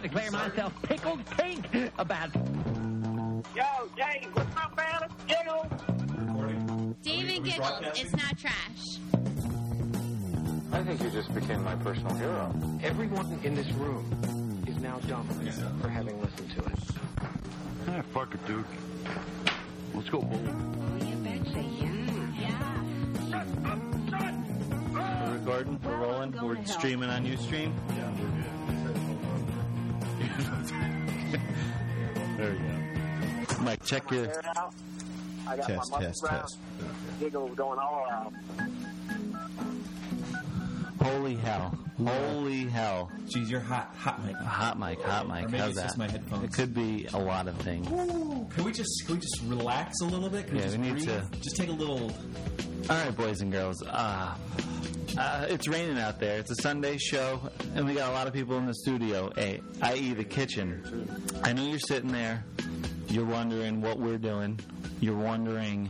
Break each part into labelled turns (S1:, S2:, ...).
S1: declare myself pickled pink about...
S2: Yo, Dave, what's up, man? Giggle.
S3: David Giggle, it's not trash.
S4: I think you just became my personal hero.
S5: Everyone in this room is now dumb for having listened to it.
S4: Ah, fuck it, dude. Let's go bold.
S3: Oh, you betcha, yeah.
S6: We're recording, we're rolling, we're streaming on Ustream.
S7: Yeah, we're good.
S6: There we go. Mike, check your...
S2: I got
S7: Test,
S2: my
S7: test,
S2: muscle
S7: test.
S2: Giggles going all around.
S6: Holy hell. Holy hell.
S8: Geez, you're hot, Mike.
S6: Hot mic.
S8: Or maybe
S6: How's
S8: it's
S6: that?
S8: just my headphones.
S6: It could be a lot of things.
S8: Ooh, can we just relax a little bit? Can
S6: Yeah,
S8: just
S6: we need
S8: breathe?
S6: to.
S8: Just take a little.
S6: All right, boys and girls. It's raining out there. It's a Sunday show, and we got a lot of people in the studio, i.e. the kitchen. I know you're sitting there. You're wondering what we're doing. You're wondering,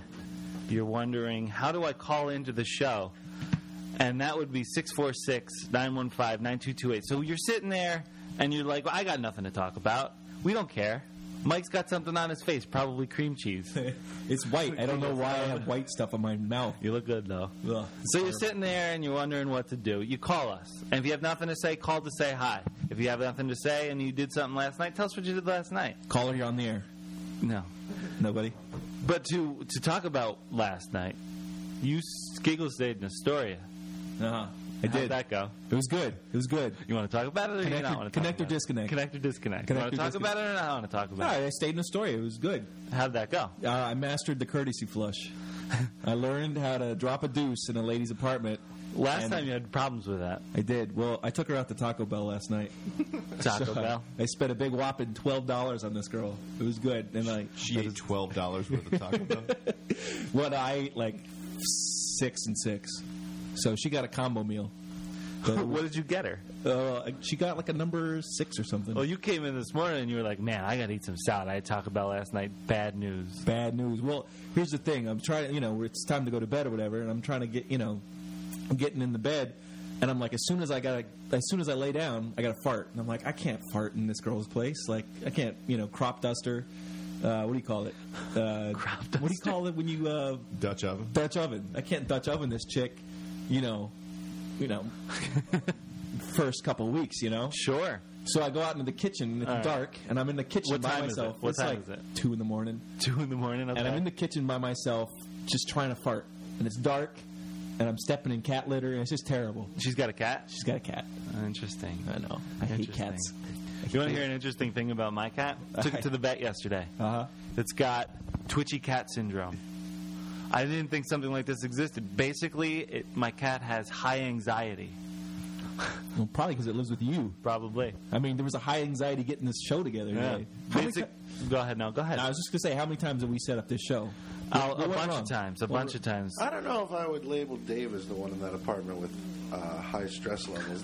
S6: how do I call into the show? And that would be 646-915-9228. So you're sitting there, and you're like, well, I got nothing to talk about. We don't care. Mike's got something on his face, probably cream cheese.
S8: It's white. I don't know why I have white stuff on my mouth.
S6: You look good, though.
S8: Ugh,
S6: So you're sitting there, and you're wondering what to do. You call us. And if you have nothing to say, call to say hi. If you have nothing to say and you did something last night, tell us what you did last night.
S8: Caller, you're on the air.
S6: No.
S8: Nobody.
S6: But to talk about last night, you Giggle stayed in Astoria.
S8: I did.
S6: How'd that go?
S8: It was good. It was good.
S6: You want to talk about it, or you not want to talk
S8: Connect or
S6: about it?
S8: disconnect.
S6: Connect or disconnect.
S8: Connect
S6: You want to
S8: or
S6: talk
S8: disconnect.
S6: about it, or not want to talk
S8: No,
S6: about it?
S8: I stayed in Astoria. It was good.
S6: How'd that go?
S8: I mastered the courtesy flush. I learned how to drop a deuce in a lady's apartment.
S6: Last
S8: And
S6: time you had problems with that.
S8: I did. Well, I took her out to Taco Bell last night.
S6: Taco
S8: So
S6: Bell.
S8: I spent a big whopping $12 on this girl. It was good. And
S7: She ate $12 worth of Taco Bell.
S8: what I ate, like 6 and 6. So she got a combo meal. But,
S6: What did you get her?
S8: she got like a number 6 or something.
S6: Well, you came in this morning and you were like, man, I got to eat some salad. I had Taco Bell last night. Bad news.
S8: Bad news. Well, here's the thing. I'm trying, it's time to go to bed or whatever, and I'm trying to get, I'm getting in the bed, and I'm like, as soon as I lay down, I got to fart, and I'm like, I can't fart in this girl's place. Like, I can't, crop duster. What do you call it?
S6: Crop duster.
S8: What do you call it when you
S7: Dutch oven.
S8: Dutch oven? I can't Dutch oven this chick. First couple weeks,
S6: Sure.
S8: So I go out into the kitchen, and it's dark, and I'm in the kitchen
S6: What
S8: by
S6: time is
S8: myself.
S6: it? What
S8: It's
S6: time
S8: like
S6: is it?
S8: 2 in the morning.
S6: 2 in the morning. Okay.
S8: And I'm in the kitchen by myself, just trying to fart. And it's dark, and I'm stepping in cat litter, and it's just terrible.
S6: She's got a cat?
S8: She's got a cat.
S6: Interesting.
S8: I know. I hate
S6: Interesting.
S8: cats.
S6: You want to hear an interesting thing about my cat? Took it to the vet yesterday.
S8: Uh-huh.
S6: It's got twitchy cat syndrome. I didn't think something like this existed. Basically, my cat has high anxiety.
S8: Well, probably because it lives with you.
S6: Probably.
S8: I mean, there was a high anxiety getting this show together today. How many
S6: Go ahead now. Go ahead.
S8: I was just going to say, how many times have we set up this show?
S6: A
S8: What went
S6: bunch
S8: wrong?
S6: of times. A bunch of times.
S9: I don't know if I would label Dave as the one in that apartment with high stress levels.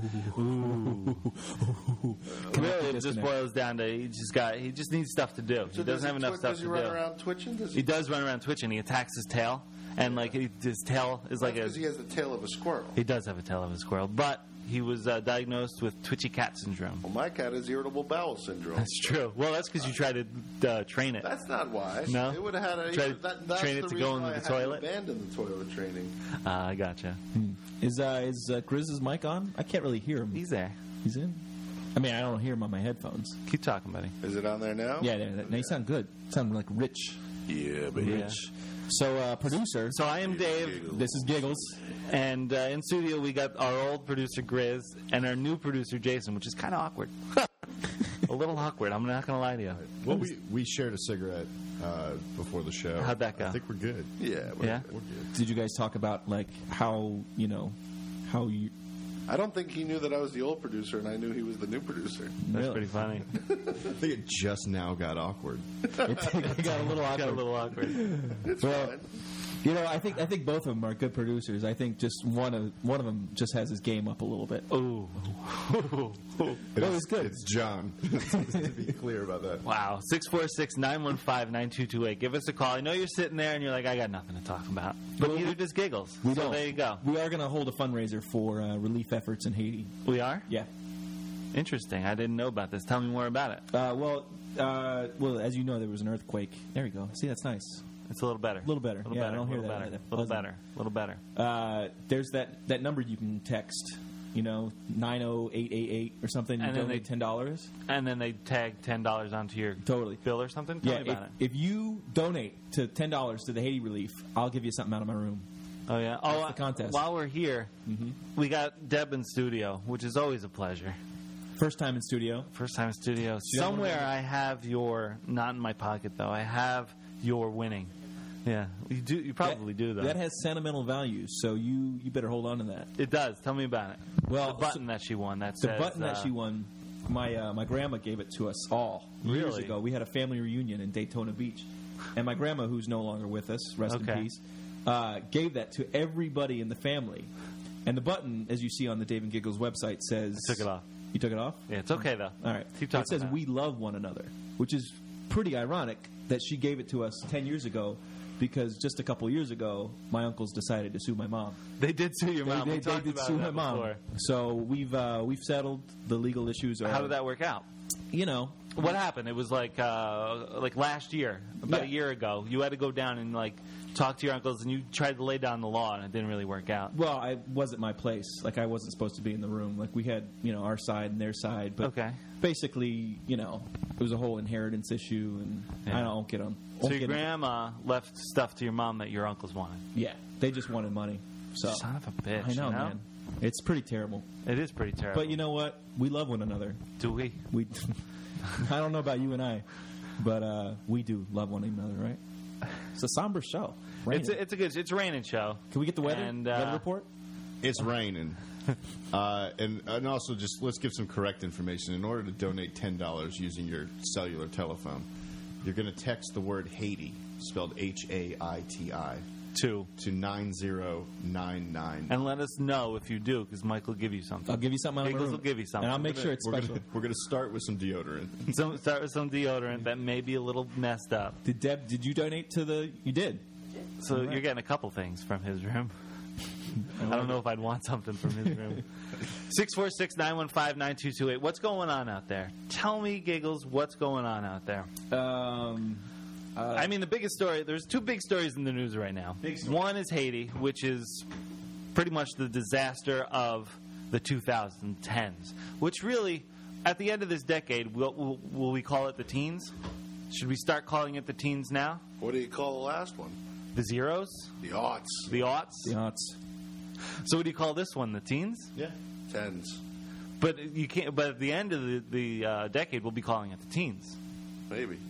S6: Really, it just boils down to he just needs stuff to do.
S9: So
S6: he doesn't have enough stuff
S9: does
S6: to
S9: he
S6: do.
S9: run around twitching?
S6: He does run around twitching. He attacks his tail, and his tail is like
S9: because he has the tail of a squirrel.
S6: He does have a tail of a squirrel, but he was diagnosed with twitchy cat syndrome.
S9: Well, my cat has irritable bowel syndrome.
S6: That's true. Well, that's because you tried to train it.
S9: That's not why.
S6: No?
S9: It would have had a
S6: Try to
S9: that's
S6: train it
S9: the
S6: to
S9: reason
S6: go into
S9: why
S6: the
S9: I had
S6: toilet?
S9: to abandon the toilet training.
S6: I gotcha.
S8: Is Grizz's mic on? I can't really hear him.
S6: He's there.
S8: He's in? I mean, I don't hear him on my headphones.
S6: Keep talking, buddy.
S9: Is it on there now?
S8: Yeah, now you sound good. You sound like rich.
S9: Yeah, baby.
S6: Yeah.
S8: So, producer.
S6: So I am Dave,
S8: This is Giggles.
S6: and in studio we got our old producer Grizz and our new producer Jason, which is kind of awkward. A little awkward. I'm not going to lie to you.
S7: Well, we shared a cigarette before the show.
S6: How'd that go?
S7: I think we're good.
S9: Yeah.
S6: Yeah.
S7: We're good.
S8: Did you guys talk about, like, how you...
S9: I don't think he knew that I was the old producer, and I knew he was the new producer.
S6: That's
S8: Really?
S6: pretty funny.
S7: I think it just now got awkward.
S8: It got a little awkward.
S6: Got a little awkward.
S9: It's
S8: Well,
S9: fine.
S8: I think both of them are good producers. I think just one of them just has his game up a little bit.
S6: Ooh.
S8: Well, it's good.
S7: It's John. To be clear about that.
S6: Wow. 646-915-9228. Give us a call. I know you're sitting there and you're like, I got nothing to talk about. But neither does Giggles. So
S8: don't.
S6: there you go.
S8: We are going to hold a fundraiser for relief efforts in Haiti.
S6: We are?
S8: Yeah.
S6: Interesting. I didn't know about this. Tell me more about it.
S8: Well, as you know, there was an earthquake. There you go. See, that's nice.
S6: It's a little better.
S8: A little better.
S6: Little
S8: Yeah,
S6: better.
S8: I don't hear
S6: little
S8: that
S6: better.
S8: either.
S6: Little better. Little better.
S8: There's that number you can text. 90888 or something. You
S6: And then
S8: donate $10.
S6: And then they tag $10 onto your bill or something? Tell me about it.
S8: If you donate to $10 to the Haiti relief, I'll give you something out of my room.
S6: Oh, yeah.
S8: That's the contest.
S6: While we're here, we got Deb in studio, which is always a pleasure.
S8: First time in studio.
S6: First time in studio.
S8: you have
S6: Somewhere
S8: one?
S6: I have your, not in my pocket though, I have your winning. Yeah. You do. You probably do, though.
S8: That has sentimental value, so you better hold on to that.
S6: It does. Tell me about it.
S8: Well,
S6: the button that she won. That
S8: The
S6: says,
S8: button that she won, my grandma gave it to us all years
S6: Really?
S8: ago. We had a family reunion in Daytona Beach, and my grandma, who's no longer with us, rest in
S6: Okay.
S8: peace, gave that to everybody in the family. And the button, as you see on the Dave and Giggles website, says...
S6: I took it off.
S8: You took it off?
S6: Yeah, it's okay though.
S8: All right.
S6: Keep talking
S8: It says
S6: about
S8: we love one another, which is pretty ironic that she gave it to us 10 years ago, because just a couple years ago, my uncles decided to sue my mom.
S6: They did sue your mom.
S8: They
S6: We talked
S8: did
S6: about
S8: sue
S6: that
S8: my mom.
S6: before.
S8: So we've settled the legal issues.
S6: How did that work out? What happened? It was like last year, about a year ago. You had to go down and talk to your uncles, and you tried to lay down the law, and it didn't really work out.
S8: Well, I wasn't my place. I wasn't supposed to be in the room. We had our side and their side, but
S6: Okay.
S8: basically, it was a whole inheritance issue, and
S6: Yeah.
S8: I don't get them.
S6: So your grandma left stuff to your mom that your uncles wanted.
S8: Yeah, they just wanted money. So
S6: Son of a bitch.
S8: I know,
S6: you know?
S8: man. It's pretty terrible.
S6: It is pretty terrible.
S8: But you know what? We love one another.
S6: Do we?
S8: We. I don't know about you and I, but we do love one another, right? It's a somber show. Raining.
S6: It's a raining show.
S8: Can we get the weather?
S6: And,
S8: weather report?
S7: It's raining. And also, just let's give some correct information. In order to donate $10 using your cellular telephone, you're going to text the word Haiti, spelled Haiti,
S6: to
S7: 9099.
S6: And let us know if you do, because Mike will give you something.
S8: I'll give you something out of my
S6: Giggles
S8: room.
S6: will give you something.
S8: And I'll make sure it's special.
S7: We're going to start with some deodorant.
S6: Start with some deodorant that may be a little messed up.
S8: Did you donate to the... You did.
S6: So you're getting a couple things from his room. I don't know if I'd want something from his room. 646-915-9228. What's going on out there? Tell me, Giggles, what's going on out there? I mean, the biggest story, there's two big stories in the news right now. One is Haiti, which is pretty much the disaster of the 2010s, which really, at the end of this decade, will we call it the teens? Should we start calling it the teens now?
S9: What do you call the last one?
S6: The zeros?
S9: The aughts.
S6: The aughts?
S8: The odds.
S6: So what do you call this one? The teens?
S9: Yeah. Tens.
S6: But you can't. But at the end of the decade, we'll be calling it the teens.
S9: Maybe.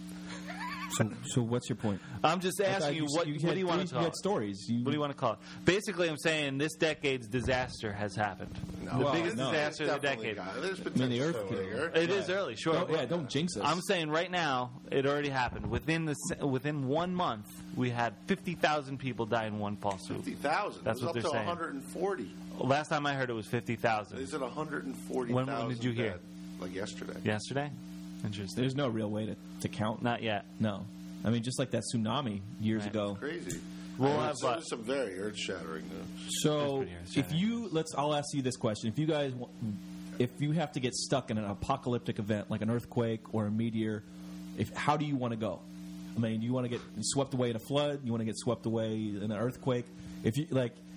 S8: So what's your point?
S6: I'm just asking you what do you want to
S8: You
S6: call
S8: had
S6: it?
S8: stories.
S6: What do you want to call it? Basically, I'm saying this decade's disaster has happened.
S9: No.
S6: The biggest
S8: no.
S6: disaster of the decade.
S9: There's
S8: the
S9: potential
S8: earthquake.
S9: here.
S6: It is early, sure.
S8: Don't jinx us.
S6: I'm saying right now, it already happened. Within 1 month, we had 50,000 people die in one false swoop.
S9: 50,000.
S6: That's
S9: it was
S6: what
S9: up
S6: they're
S9: to
S6: saying.
S9: 140.
S6: Last time I heard it was 50,000.
S9: They said 140,000.
S6: When did you hear?
S9: dead, like yesterday.
S6: Yesterday? Interesting.
S8: There's no real way to count.
S6: Not yet.
S8: No. I mean, just like that tsunami years
S6: Right.
S8: ago.
S9: Crazy.
S6: We'll
S9: There
S6: have
S9: was some very earth-shattering news.
S8: So,
S6: That's
S8: if
S6: pretty
S8: you I'll ask you this question: if you have to get stuck in an apocalyptic event like an earthquake or a meteor, how do you want to go? I mean, do you want to get swept away in a flood? You want to get swept away in an earthquake? If you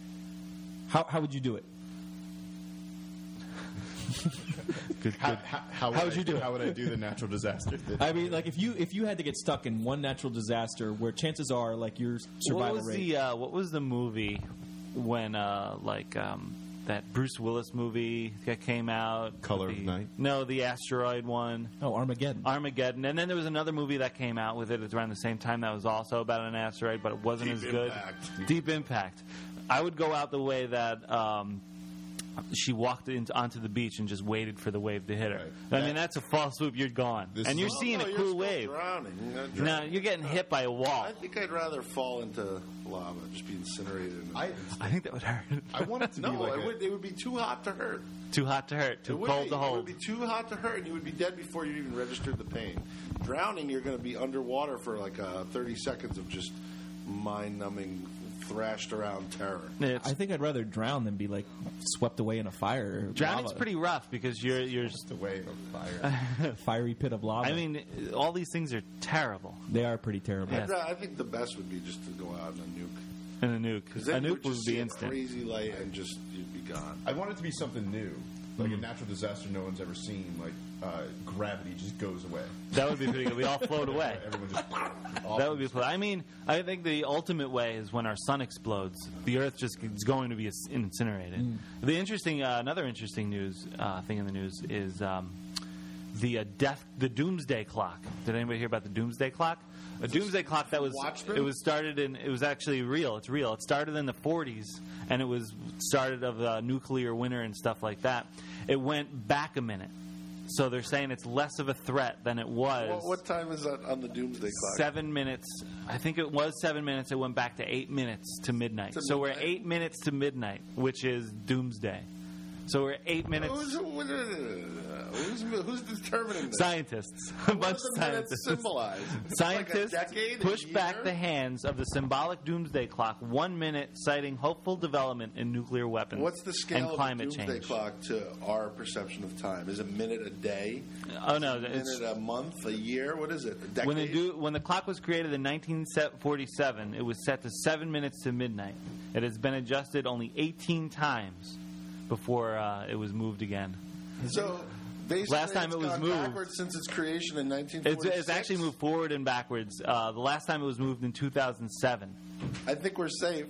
S8: how would you do it?
S7: How would you do it? How would I do the natural disaster?
S8: I mean, if you had to get stuck in one natural disaster where chances are your survival rate.
S6: What was the movie when that Bruce Willis movie that came out?
S7: Color of Night?
S6: No, the asteroid one.
S8: Oh, Armageddon.
S6: Armageddon. And then there was another movie that came out with it around the same time that was also about an asteroid, but it wasn't as good. Deep Impact. I would go out the way that she walked onto the beach and just waited for the wave to hit her.
S7: Right.
S6: I mean, that's a false swoop. You're gone. And you're seeing a cool wave. No, you're getting hit by a wall.
S9: I think I'd rather fall into lava, just be incinerated.
S6: I think that would hurt.
S7: I want it to be like
S9: it would be too hot to hurt.
S6: Too hot to hurt. Too cold to
S9: It
S6: hold.
S9: would be too hot to hurt, and you would be dead before you even registered the pain. Drowning, you're going to be underwater for 30 seconds of just mind-numbing thrashed around terror.
S8: I think I'd rather drown than be like swept away in a fire.
S6: Drowning's
S8: lava.
S6: pretty rough because you're
S7: Just away in a fire.
S8: Fiery pit of lava.
S6: I mean, all these things are terrible.
S8: they are pretty terrible.
S6: Yeah.
S9: I think the best would be just to go out in a nuke.
S6: And a nuke.
S9: Because
S6: A
S9: then
S6: nuke
S9: you'd
S6: would
S9: just
S6: be
S9: see a
S6: instant.
S9: crazy light and just you'd be gone.
S7: I want it to be something new, like a natural disaster no one's ever seen. Like gravity just goes away.
S6: That would be pretty good. We all float away.
S7: Everyone just.
S6: That would be. I mean, I think the ultimate way is when our sun explodes. The Earth just is going to be incinerated. The interesting, another interesting news thing in the news is the doomsday clock. Did anybody hear about the doomsday clock? A doomsday clock that was
S9: Watchmen?
S6: it was actually real. It's real. It started in the 40s, and it was started of nuclear winter and stuff like that. It went back a minute. So they're saying it's less of a threat than it was.
S9: What time is that on the doomsday clock?
S6: 7 minutes. I think it was 7 minutes. It went back to 8 minutes to midnight. So we're 8 minutes to midnight, which is doomsday. So we're 8 minutes.
S9: Who's determining this?
S6: Scientists. A
S9: What
S6: bunch
S9: does
S6: of
S9: the minutes
S6: scientists.
S9: symbolize?
S6: Scientists
S9: like a decade,
S6: push
S9: a year?
S6: back the hands of the symbolic doomsday clock 1 minute, citing hopeful development in nuclear weapons
S9: What's the scale
S6: and
S9: of the
S6: climate
S9: doomsday
S6: change.
S9: clock to our perception of time? Is a minute a day?
S6: Oh no,
S9: A
S6: it's
S9: minute a month? A year? What is it? A decade?
S6: when the clock was created in 1947, it was set to 7 minutes to midnight. It has been adjusted only 18 times before it was moved again.
S9: So basically,
S6: Last time
S9: it's
S6: it was
S9: gone
S6: moved-
S9: backwards since its creation in 1946.
S6: It's actually moved forward and backwards. The last time it was moved in 2007.
S9: I think we're safe.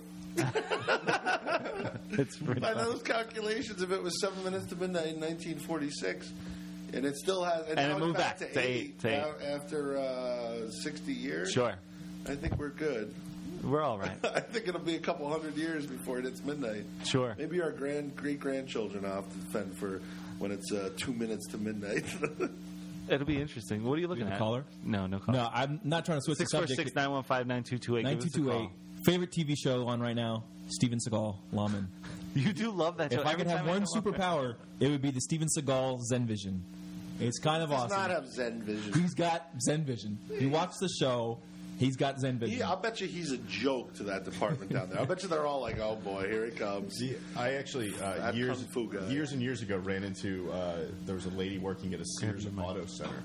S6: It's pretty
S9: By
S6: funny.
S9: those calculations, if it was 7 minutes to midnight in 1946, and it still has,
S6: And
S9: now
S6: it
S9: it's
S6: moved back
S9: to
S6: to eight, to eight.
S9: After 60 years.
S6: Sure.
S9: I think we're good.
S6: We're all right.
S9: I think it'll be a couple hundred years before it hits midnight.
S6: Sure.
S9: Maybe our great grandchildren will have to fend for when it's 2 minutes to midnight.
S6: It'll be interesting. What are you looking
S8: have a
S6: at?
S8: caller?
S6: No caller.
S8: No, I'm not trying to switch the subject.
S6: 646-915-9228.
S8: 9228. Favorite TV show on right now? Steven Seagal, Lawman.
S6: You do love that show.
S8: If I
S6: Every
S8: could have
S6: time
S8: one
S6: come up-
S8: superpower, it would be the Steven Seagal Zen Vision. It's kind of
S9: Does
S8: awesome.
S9: not have Zen vision.
S8: He's got Zen Vision. You watch the show, he's got Zen Vision.
S9: I'll bet you he's a joke to that department down there. I bet you they're all like, "Oh boy, here he comes."
S7: See, I actually
S9: Kung Fu guy.
S7: years and years ago ran into there was a lady working at a Sears Auto Center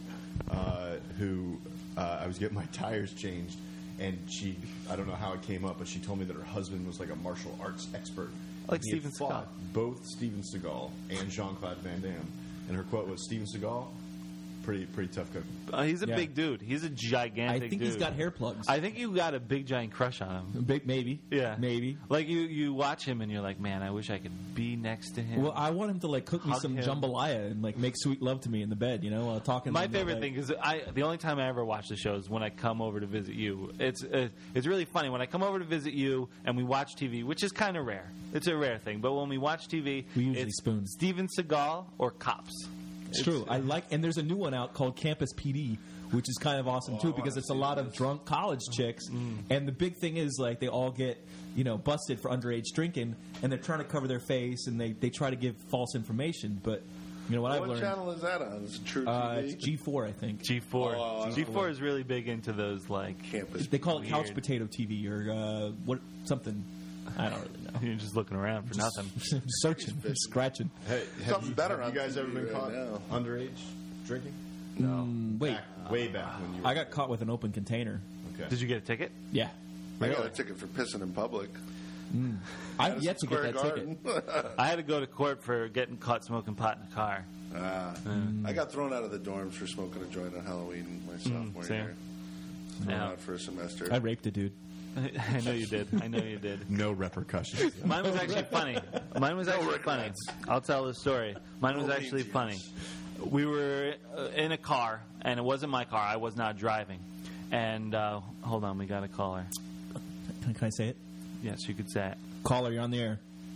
S7: who I was getting my tires changed, and she, I don't know how it came up, but she told me that her husband was like a martial arts expert.
S6: Like
S7: He had
S6: Steven
S7: fought both Steven Seagal and Jean-Claude Van Damme, and her quote was, "Steven Seagal, pretty tough cookie."
S6: He's a
S8: Yeah.
S6: big dude. He's a gigantic
S8: I think
S6: dude.
S8: he's got hair plugs.
S6: I think you got a big giant crush on him.
S8: Maybe.
S6: Yeah.
S8: Maybe.
S6: Like you watch him and you're like, man, I wish I could be next to him.
S8: Well, I want him to like cook me
S6: Hug
S8: some
S6: him.
S8: jambalaya and like make sweet love to me in the bed, talking.
S6: My
S8: to me,
S6: favorite
S8: like-
S6: thing is the only time I ever watch the show is when I come over to visit you. It's really funny when I come over to visit you and we watch TV, which is kind of rare. It's a rare thing, but when we watch TV,
S8: We usually
S6: it's
S8: spoon.
S6: Steven Seagal or Cops.
S8: It's true. I like, and there's a new one out called Campus PD, which is kind of awesome too because it's a lot of drunk college chicks, and the big thing is like they all get busted for underage drinking, and they're trying to cover their face, and they try to give false information, but what I've
S9: What
S8: learned.
S9: channel is that on? Is it True TV?
S8: It's G4, I think.
S6: G4.
S9: Oh,
S6: G4 is really big into those like
S9: Campus.
S8: They call it couch
S6: Weird.
S8: potato TV or something. I don't really know.
S6: You're just looking around for nothing.
S8: Searching, scratching.
S7: Hey,
S9: Something better
S7: Have
S9: on
S7: you guys
S9: TV
S7: ever been
S9: right
S7: caught
S9: now.
S7: underage drinking?
S8: Wait,
S7: Way back when you were.
S8: I got caught with an open container.
S7: Okay.
S6: Did you get a ticket?
S8: Yeah.
S9: I got a ticket for pissing in public.
S8: I've yet to get that
S9: Square
S8: ticket.
S9: Garden.
S6: I had to go to court for getting caught smoking pot in a car.
S9: I got thrown out of the dorms for smoking a joint on Halloween my sophomore
S6: same.
S9: year. Thrown
S6: Yeah.
S9: out for a semester.
S8: I raped a dude.
S6: I know you did. I know you did.
S7: No repercussions.
S6: Mine was actually funny. Mine was actually funny.
S9: regrets.
S6: I'll tell the story. Mine was
S9: No
S6: actually
S9: mean
S6: funny. We were in a car, and it wasn't my car. I was not driving. And hold on, we got a caller.
S8: Can I say it?
S6: Yes, you could say it.
S8: Caller, you're on the air.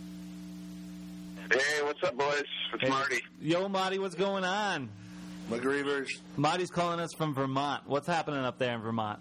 S2: Hey, what's up, boys? It's
S6: Hey.
S2: Marty.
S6: Yo, Marty, what's going on?
S9: McGreevers.
S6: Marty's calling us from Vermont. What's happening up there in Vermont?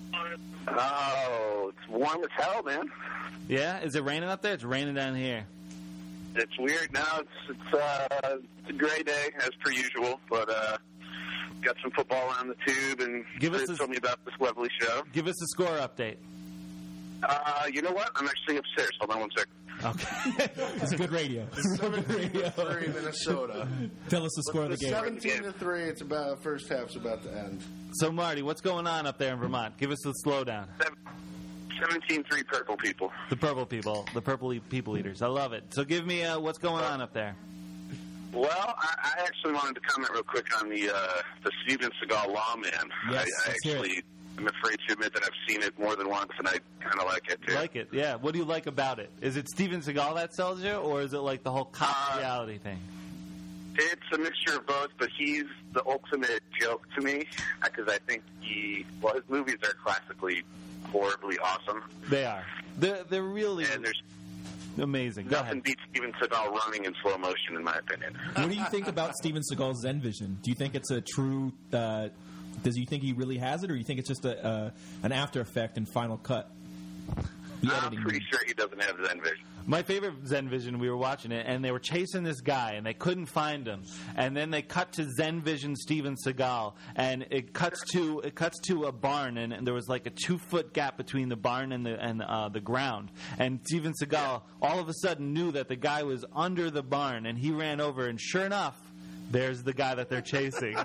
S2: Oh, it's warm as hell, man.
S6: Yeah? Is it raining up there? It's raining down here.
S2: It's weird now. It's a gray day as per usual, but got some football on the tube, and
S6: Give us
S2: Chris
S6: a-
S2: told me about this lovely show.
S6: Give us a score update.
S2: You know what? I'm actually upstairs. Hold on one second.
S6: Okay.
S8: It's good radio. It's good radio.
S9: 3 Minnesota.
S8: Tell us the score of the game.
S9: 17-3. It's about first half's about to end.
S6: So, Marty, what's going on up there in Vermont? Give us the slowdown.
S2: 17-3 purple people.
S6: The purple people. The purple people eaters. I love it. So give me what's going on up there.
S2: Well, I actually wanted to comment real quick on the Steven Seagal Lawman.
S8: Yes,
S2: I'm afraid to admit that I've seen it more than once, and I kind of like it, too.
S6: Like it, yeah. What do you like about it? Is it Steven Seagal that sells you, or is it like the whole cop reality thing?
S2: It's a mixture of both, but he's the ultimate joke to me, because I think his movies are classically horribly awesome.
S6: They are. They're really
S2: and there's
S6: amazing. Go
S2: nothing
S6: ahead.
S2: beats Steven Seagal running in slow motion, in my opinion.
S8: What do you think about Steven Seagal's Zen vision? Do you think it's a true... does you think he really has it, or do you think it's just an after effect and final cut?
S2: I'm pretty sure he doesn't have Zen vision.
S6: My favorite Zen Vision, we were watching it, and they were chasing this guy, and they couldn't find him. And then they cut to Zen Vision Steven Seagal, and it cuts to a barn, and there was like a 2-foot gap between the barn and the ground. And Steven Seagal all of a sudden knew that the guy was under the barn, and he ran over, and sure enough, there's the guy that they're chasing.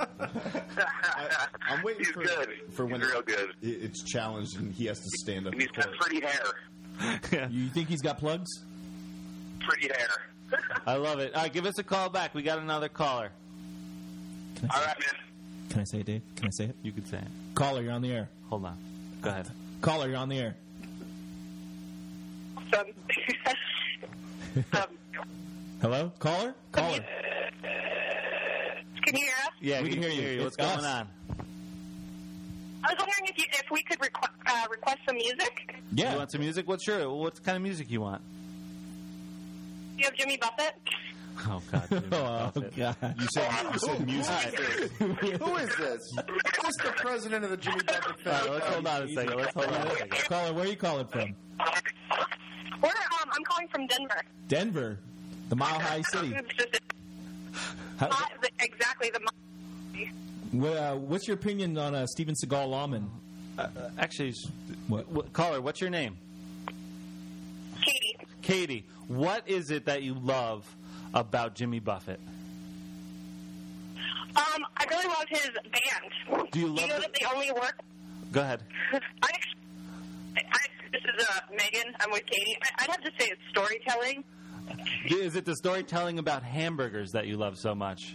S7: I'm waiting
S2: He's good.
S7: for when
S2: He's real good.
S7: It's challenged and he has to stand up.
S2: And he's got pretty hair.
S6: Yeah.
S8: You think he's got plugs?
S2: Pretty hair.
S6: I love it. All right, give us a call back. We got another caller.
S2: All right, man.
S8: Can I say it, Dave? Can I say it?
S6: You could say it.
S8: Caller, you're on the air.
S6: Hold on. Go ahead.
S8: Caller, you're on the air. Hello? Caller? Caller.
S10: Can you hear us?
S6: Yeah,
S8: we can hear you.
S6: What's
S8: It's
S6: going
S8: us.
S6: on?
S10: I was wondering if we could request some music.
S8: Yeah.
S6: You want some music? What kind of music you want?
S10: Do you have Jimmy Buffett?
S6: Oh, God. Jimmy
S8: Oh,
S6: Buffett.
S8: God.
S7: You said music.
S9: Who is this? Who's the president of the Jimmy Buffett
S6: All
S9: family?
S6: right, let's hold on a second.
S8: Caller, where are you calling from?
S10: I'm calling from Denver.
S8: Denver. The Mile High City. How-
S10: Exactly,
S8: what's your opinion on Steven Seagal Lawman?
S6: Actually,
S8: What?
S6: caller, what's your name?
S10: Katie.
S6: Katie, what is it that you love about Jimmy Buffett?
S10: I really love his band.
S6: Do you love
S10: know that they only work?
S6: Go ahead.
S10: This is Megan. I'm with Katie. I'd have to say it's storytelling.
S6: Is it the storytelling about hamburgers that you love so much?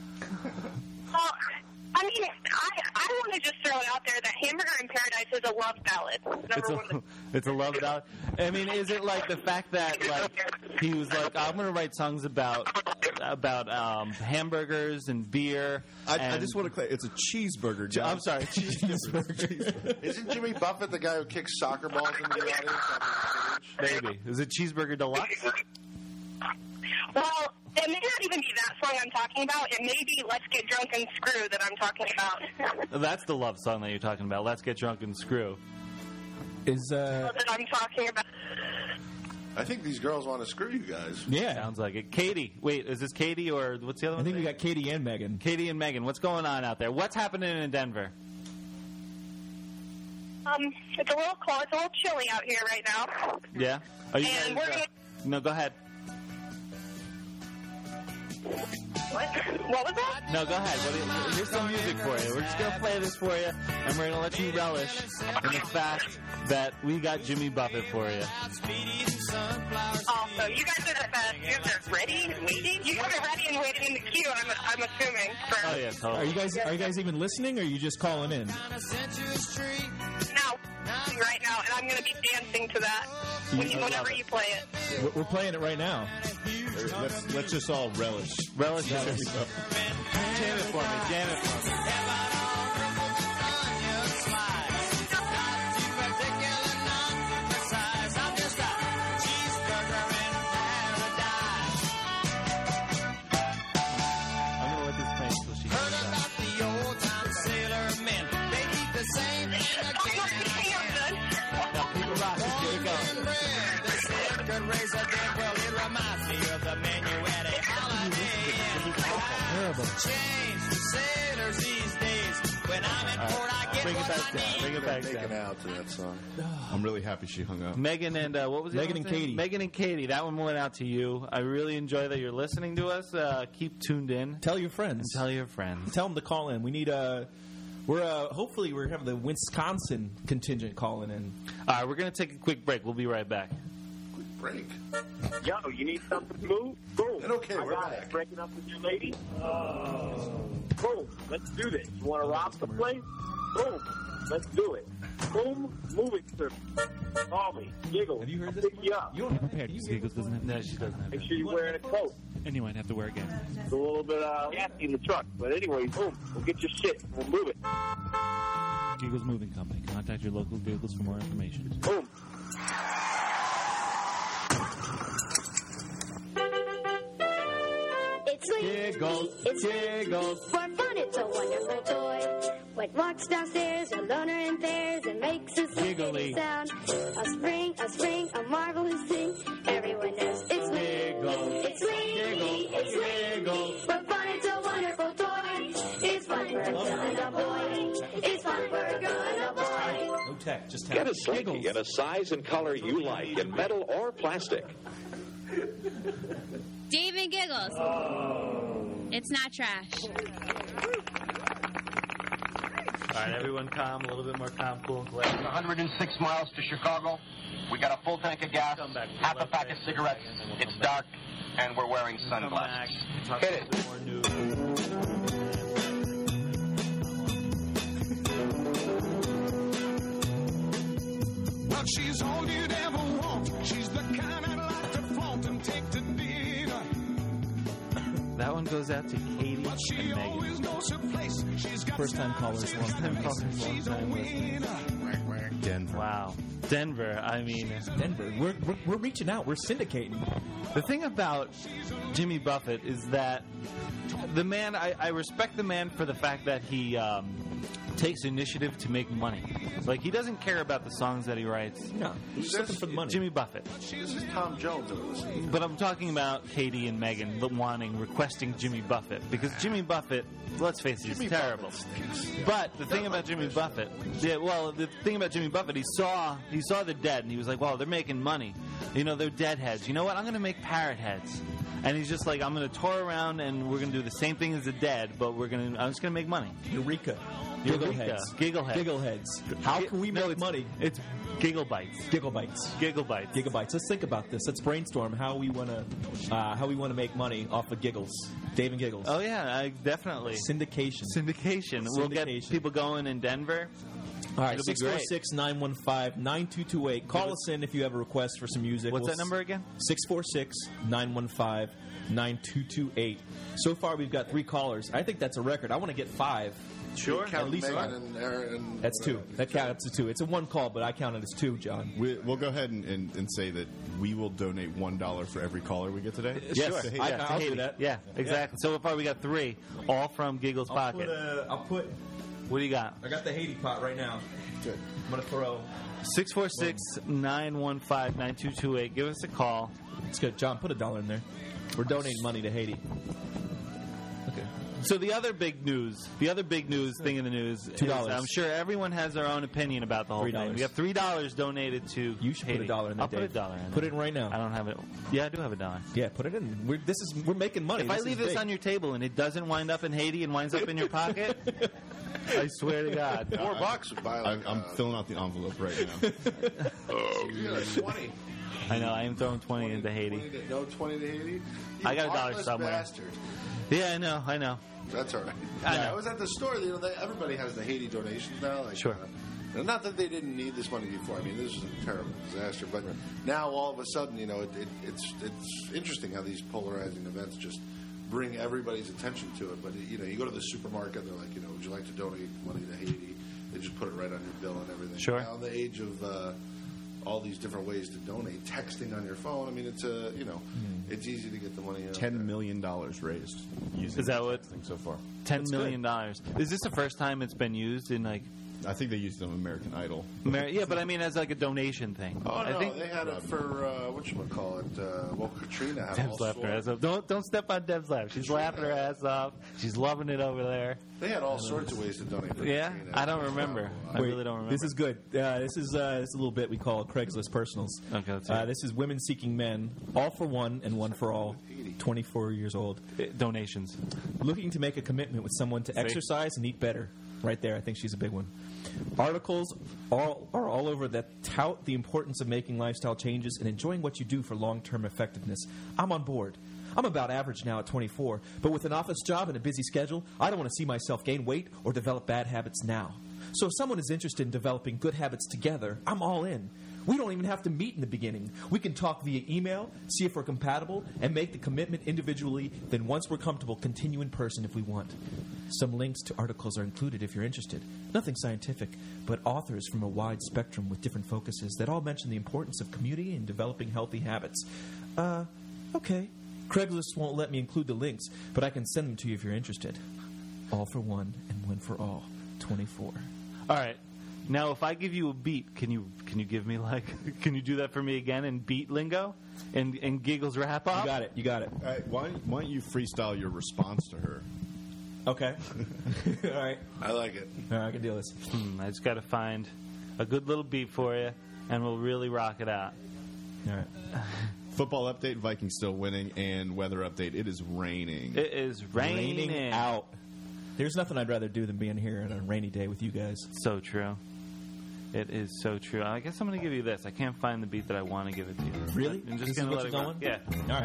S10: I mean, I want to just throw it out there that Hamburger in Paradise is a love ballad.
S6: It's a love ballad. I mean, is it like the fact that like he was like, I'm going to write songs about hamburgers and beer?
S7: I just want to clarify. It's a cheeseburger. John.
S6: I'm sorry, cheeseburger.
S9: Isn't Jimmy Buffett the guy who kicks soccer balls into the audience?
S6: Maybe. Is it Cheeseburger Deluxe?
S10: Well, it may not even be that song I'm talking about. It may be Let's Get Drunk and Screw that I'm talking about.
S6: That's the love song that you're talking about. Let's Get Drunk and Screw.
S10: That I'm talking about.
S9: I think these girls want to screw you guys.
S8: Yeah.
S6: Sounds like it. Katie. Wait, is this Katie or what's the other one?
S8: I think we got Katie and Megan.
S6: Katie and Megan. What's going on out there? What's happening in Denver?
S10: It's a little cold. It's a little chilly out here right now.
S6: Yeah? Are you
S10: And
S6: guys,
S10: we're gonna...
S6: No, go ahead.
S10: What was that?
S6: No, go ahead. Here's some music for you. We're just going to play this for you, and we're going to let you relish in the fact that we got Jimmy Buffett for you.
S10: Oh, so you guys are you guys are ready and waiting? You guys are ready and waiting in the queue, I'm assuming.
S6: Oh, yeah, totally.
S8: Are you guys even listening, or are you just calling in?
S10: Now, right now, and I'm going to be dancing to that whenever you play it.
S8: We're playing it right now.
S7: Let's just all relish.
S6: Relish this. Jam it for me. Jam it for me. I'm going to let this play until she comes back. Now, people rock it. Here we go.
S8: Terrible.
S6: All right. Bring it back down. Bring it back
S9: Making
S6: down.
S9: out to that song.
S7: I'm really happy she hung up.
S6: Megan and what was it?
S8: Megan and Katie.
S6: Megan and Katie. That one went out to you. I really enjoy that you're listening to us. Keep tuned in.
S8: Tell your friends.
S6: Tell your friends.
S8: Tell them to call in. We need hopefully we're having the Wisconsin contingent calling in.
S6: All right, we're going to take a quick break. We'll be right back.
S9: Break.
S11: Yo, you need something to move? Boom.
S9: Okay,
S11: I
S9: we're
S11: got
S9: back.
S11: it. Breaking up with your lady? Boom. Let's do this. You want to rob the place? Boom. Let's do it. Boom. Moving service. Call me. Giggle.
S8: Have you heard this?
S11: Pick you up.
S8: You don't have
S6: Giggles doesn't have. No, she doesn't have.
S11: Make sure you're wearing a coat.
S6: And you might have to wear again.
S11: There's a little bit gassy in the truck. But anyway, boom. We'll get your shit. We'll move it.
S6: Giggles Moving Company. Contact your local Giggles for more information.
S11: Boom.
S12: It's Giggles. It's Giggles. For fun, it's a wonderful toy. What walks downstairs, a loner in pairs, and makes a singing sound. A spring, a marvelous thing. Everyone knows it's Giggles. It's Giggles. It's Giggles. For fun, it's a wonderful toy. It's fun for a girl and a boy. It's fun for a girl and a boy.
S8: No tech, just
S13: Get a Slinky in a size and color you like, in metal or plastic.
S3: Dave and Giggles. It's not trash.
S6: All right, everyone calm, a little bit more calm, cool, and collected.
S14: 106 miles to Chicago. We got a full tank of gas, half a pack of cigarettes. It's dark, and we're wearing sunglasses. Hit it.
S15: Well, she's all you'd ever want. She's the kind I'd like to flaunt and take to dinner.
S6: That one goes out to Katie
S15: But she
S6: and Megan.
S15: always knows her place. She's got
S8: First time callers, long time listeners.
S15: She's a winner.
S7: Denver.
S6: Wow. Denver, I mean.
S8: Denver. We're reaching out. We're syndicating.
S6: The thing about Jimmy Buffett is that the man, I respect the man for the fact that he takes initiative to make money. Like, he doesn't care about the songs that he writes.
S8: No, he's looking for the money.
S6: Jimmy Buffett.
S9: This is Tom Jones over this.
S6: But I'm talking about Katie and Megan requesting Jimmy Buffett. Because Jimmy Buffett, let's face it, he's terrible. But the thing about Jimmy Buffett, the thing about Jimmy Buffett, he saw the Dead, and he was like, wow, they're making money. You know, they're dead heads. You know what? I'm going to make parrot heads. And he's just like, I'm going to tour around, and we're going to do the same thing as the Dead, but I'm just going to make money.
S8: Eureka.
S6: Giggleheads.
S8: Giggleheads. How can we make money?
S6: It's Giggle Bites.
S8: Giggle Bites.
S6: Giggle Bites.
S8: Giggle Bites. Let's think about this. Let's brainstorm how we want to make money off of Giggles. Dave and Giggles.
S6: Oh yeah, definitely.
S8: Syndication.
S6: We'll get people going in Denver.
S8: All right,
S6: It'll be great.
S8: 646-915-9228. Call us in if you have a request for some music.
S6: What's that number again?
S8: 646-915-9228. So far, we've got 3 callers. I think that's a record. I want to get 5.
S6: Sure.
S8: At least
S9: Megan
S8: 5.
S9: and Aaron.
S8: That's 2. That counts as 2. It's a 1 call, but I count it as 2, John.
S7: We'll go ahead and say that we will donate $1 for every caller we get today.
S6: Yes,
S7: To
S8: I'll do that.
S6: Yeah, exactly. So far we got 3, all from Giggle's pocket.
S8: I'll put.
S6: What do you got?
S8: I got the Haiti pot right now. Good. I'm gonna throw
S6: 646-915-9228. Give us a call.
S8: It's good, John. Put $1 in there. We're donating money to Haiti. Okay.
S6: So the other big news thing in the news is,
S8: $2.
S6: I'm sure everyone has their own opinion about the whole
S8: $3.
S6: thing. We got $3 donated to
S8: You should
S6: Haiti.
S8: put $1 in there.
S6: I'll put
S8: Dave.
S6: $1 in.
S8: Put it in right now.
S6: I don't have it. Yeah, I do have $1.
S8: Yeah, put it in. We're making money.
S6: If I leave this on your table and it doesn't wind up in Haiti and winds up in your pocket, I swear to God.
S9: $4 would buy.
S7: I'm filling out the envelope right now.
S9: You got 20.
S6: I know. I am throwing 20 into Haiti.
S9: 20 to Haiti.
S6: I got $1
S9: heartless
S6: somewhere.
S9: Bastard.
S6: Yeah, I know.
S9: That's all right.
S6: I know.
S9: I was at the store. Everybody has the Haiti donations now. Like,
S6: Sure.
S9: Not that they didn't need this money before. I mean, this was a terrible disaster. But now, all of a sudden, it's interesting how these polarizing events just bring everybody's attention to it. But you go to the supermarket, they're like, would you like to donate money to Haiti? They just put it right on your bill and everything.
S6: Sure.
S9: Now, in the age of all these different ways to donate, texting on your phone. I mean, it's it's easy to get the money out.
S7: $10 million raised using
S6: Is that what?
S7: thing so far.
S6: $10 million. Is this the first time it's been used in like
S7: I think they used it on American Idol.
S6: Yeah, but I mean as like a donation thing.
S9: Oh,
S6: I
S9: no,
S6: think
S9: they had it for, whatchamacallit, well, Katrina had
S6: Deb's
S9: all
S6: laughing her
S9: sorts.
S6: ass off. Don't step on Deb's lap. She's laughing her ass off. She's loving it over there.
S9: They had all sorts of ways to donate for
S6: Yeah?
S9: Katrina.
S6: I don't remember. I really don't remember.
S8: This is good. This is a little bit we call Craigslist Personals.
S6: Okay, let's hear it.
S8: This is Women Seeking Men, all for one and one for all, 24 years old.
S6: Donations.
S8: Looking to make a commitment with someone to exercise and eat better. Right there. I think she's a big one. Articles are all over that tout the importance of making lifestyle changes and enjoying what you do for long-term effectiveness. I'm on board. I'm about average now at 24, but with an office job and a busy schedule, I don't want to see myself gain weight or develop bad habits now. So if someone is interested in developing good habits together, I'm all in. We don't even have to meet in the beginning. We can talk via email, see if we're compatible, and make the commitment individually. Then once we're comfortable, continue in person if we want. Some links to articles are included if you're interested. Nothing scientific, but authors from a wide spectrum with different focuses that all mention the importance of community and developing healthy habits. Okay. Craigslist won't let me include the links, but I can send them to you if you're interested. All for one and one for all. 24.
S6: All right. Now, if I give you a beat, can you give me can you do that for me again in beat lingo and Giggles wrap up?
S8: You got it.
S7: Why don't you freestyle your response to her?
S8: Okay. All right.
S9: I like it.
S8: All right, I can do this.
S6: I just got to find a good little beat for you, and we'll really rock it out.
S8: All right.
S7: Football update, Vikings still winning, and weather update, it is raining.
S6: It is raining
S8: out. There's nothing I'd rather do than being here on a rainy day with you guys.
S6: So true. It is so true. I guess I'm going to give you this. I can't find the beat that I want to give it to you.
S8: Really?
S6: I'm just
S8: This
S6: going to
S8: is
S6: let
S8: what
S6: it
S8: you're
S6: go.
S8: going?
S6: Yeah.
S8: All right.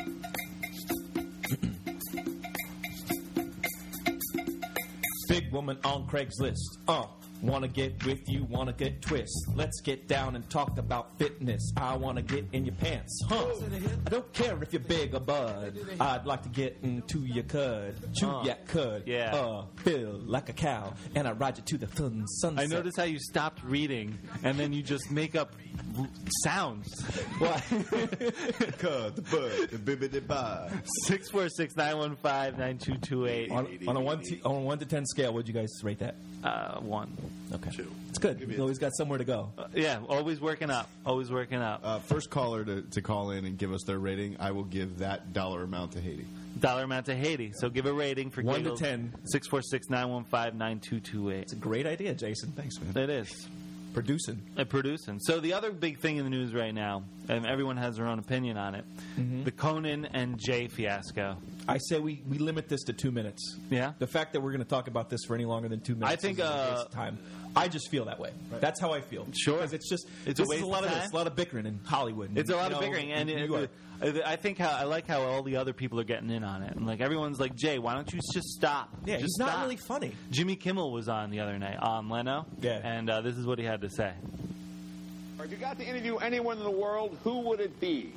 S8: Big woman on Craigslist. Wanna get with you, wanna get twist. Let's get down and talk about fitness. I wanna get in your pants, I don't care if you're big or bud. I'd like to get into your cud. Chew your cud.
S6: Yeah.
S8: Feel like a cow. And I ride you to the fun sunset.
S6: I noticed how you stopped reading, and then you just make up sounds.
S8: What?
S7: Cud, the bud, the bibbidi bye.
S6: 646-915-9228.
S8: On a 1 to 10 scale, would you guys rate that?
S6: 1.
S8: Okay. 2. It's good. You always got somewhere to go.
S6: Yeah, always working up. Always working up.
S7: First caller to call in and give us their rating, I will give that dollar amount to Haiti.
S6: Dollar amount to Haiti. So give a rating for
S8: 1
S6: Giggles.
S8: to 10.
S6: 646-915-9228.
S8: It's a great idea, Jason. Thanks, man.
S6: It is.
S8: Producing.
S6: So the other big thing in the news right now, and everyone has their own opinion on it, the Conan and Jay fiasco.
S8: I say we limit this to 2 minutes.
S6: Yeah?
S8: The fact that we're going to talk about this for any longer than 2 minutes
S6: I think,
S8: is a waste of time. I just feel that way. Right. That's how I feel.
S6: Sure.
S8: Because it's just
S6: It's
S8: this
S6: a waste
S8: is a lot
S6: of
S8: of
S6: time.
S8: this, a lot of bickering in Hollywood.
S6: It's a lot of bickering, and
S8: New York.
S6: I think I like how all the other people are getting in on it. And like everyone's like, Jay, why don't you just stop?
S8: Yeah,
S6: just
S8: he's
S6: stop.
S8: not really funny.
S6: Jimmy Kimmel was on the other night on Leno.
S8: Yeah.
S6: And this is what he had to say.
S16: If you got to interview anyone in the world, who would it be?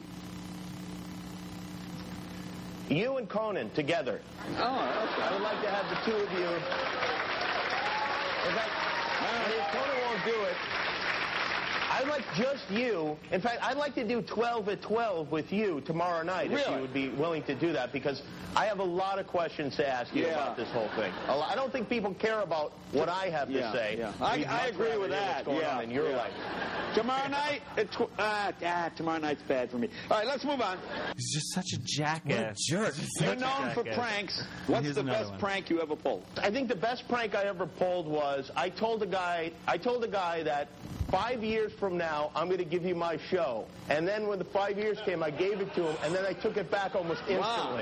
S14: You and Conan together.
S16: Oh, okay.
S14: I would like to have the two of you. If Conan won't do it, I'd like just you. In fact, I'd like to do 12 at 12 with you tomorrow night if you would be willing to do that, because I have a lot of questions to ask you about this whole thing. I don't think people care about what I have to say.
S16: Yeah. I agree with that.
S14: What's going on in your life.
S16: Tomorrow night, tomorrow night's bad for me. All right, let's move on.
S6: He's just such a jackass.
S8: Jerk.
S16: You're known for pranks. What's the best prank you ever pulled?
S14: I think the best prank I ever pulled was I told a guy that 5 years from now, I'm going to give you my show. And then when the 5 years came, I gave it to him, and then I took it back almost instantly.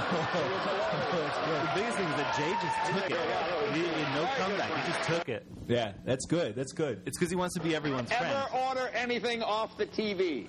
S6: The biggest thing is that Jay just took it. He had no comeback. He just took it.
S8: Yeah, that's good. That's good.
S6: It's because he wants to be everyone's friend.
S16: Ever order anything off the TV?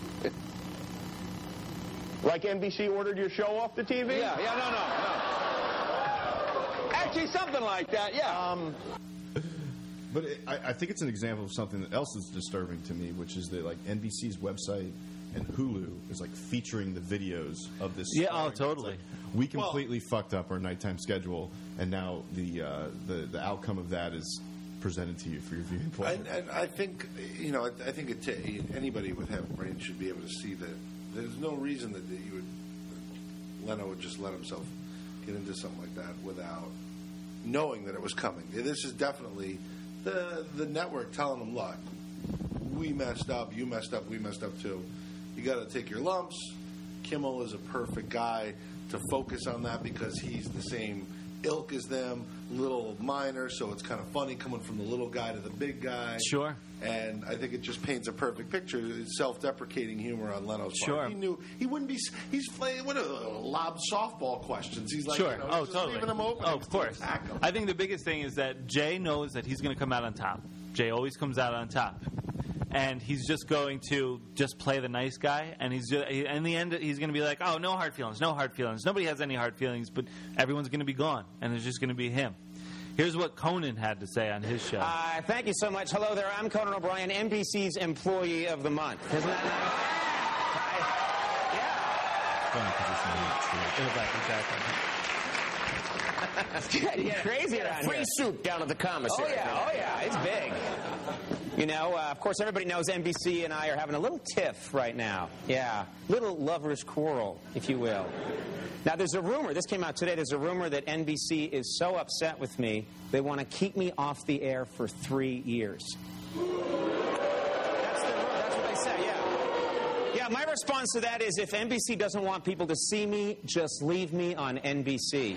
S14: Like NBC ordered your show off the TV?
S16: Yeah, no. Actually, something like that, yeah.
S7: But I think it's an example of something else that's disturbing to me, which is that like NBC's website and Hulu is like featuring the videos of this.
S6: Yeah,
S7: sparring.
S6: oh, totally.
S7: Like, we completely fucked up our nighttime schedule, and now the outcome of that is presented to you for your viewing pleasure.
S9: And I think I think anybody with half a brain should be able to see that there's no reason that Leno would just let himself get into something like that without knowing that it was coming. This is definitely the network telling them, look, we messed up, you messed up, we messed up too. You got to take your lumps. Kimmel is a perfect guy to focus on that because he's the same ilk as them, little minor, so it's kind of funny coming from the little guy to the big guy.
S6: Sure.
S9: And I think it just paints a perfect picture. It's self-deprecating humor on Leno's part.
S6: Sure.
S9: He knew he wouldn't be. He's playing lob softball questions. He's like,
S6: sure.
S9: you know,
S6: Oh,
S9: he's just
S6: totally.
S9: leaving them open.
S6: Oh, of course.
S9: Him.
S6: I think the biggest thing is that Jay knows that he's going to come out on top. Jay always comes out on top. And he's just going to just play the nice guy, and in the end, he's going to be like, oh, no hard feelings, no hard feelings. Nobody has any hard feelings, but everyone's going to be gone, and there's just going to be him. Here's what Conan had to say on his show.
S17: Thank you so much. Hello there. I'm Conan O'Brien, NBC's Employee of the Month. Isn't that nice?
S14: Yeah,
S17: crazy around
S14: free
S17: here.
S14: soup down at the commissary.
S17: Oh yeah, it's big. You know, of course, everybody knows NBC and I are having a little tiff right now. Yeah, little lovers' quarrel, if you will. Now, there's a rumor, this came out today, there's a rumor that NBC is so upset with me, they want to keep me off the air for 3 years. That's what they say, yeah. Yeah, my response to that is if NBC doesn't want people to see me, just leave me on NBC.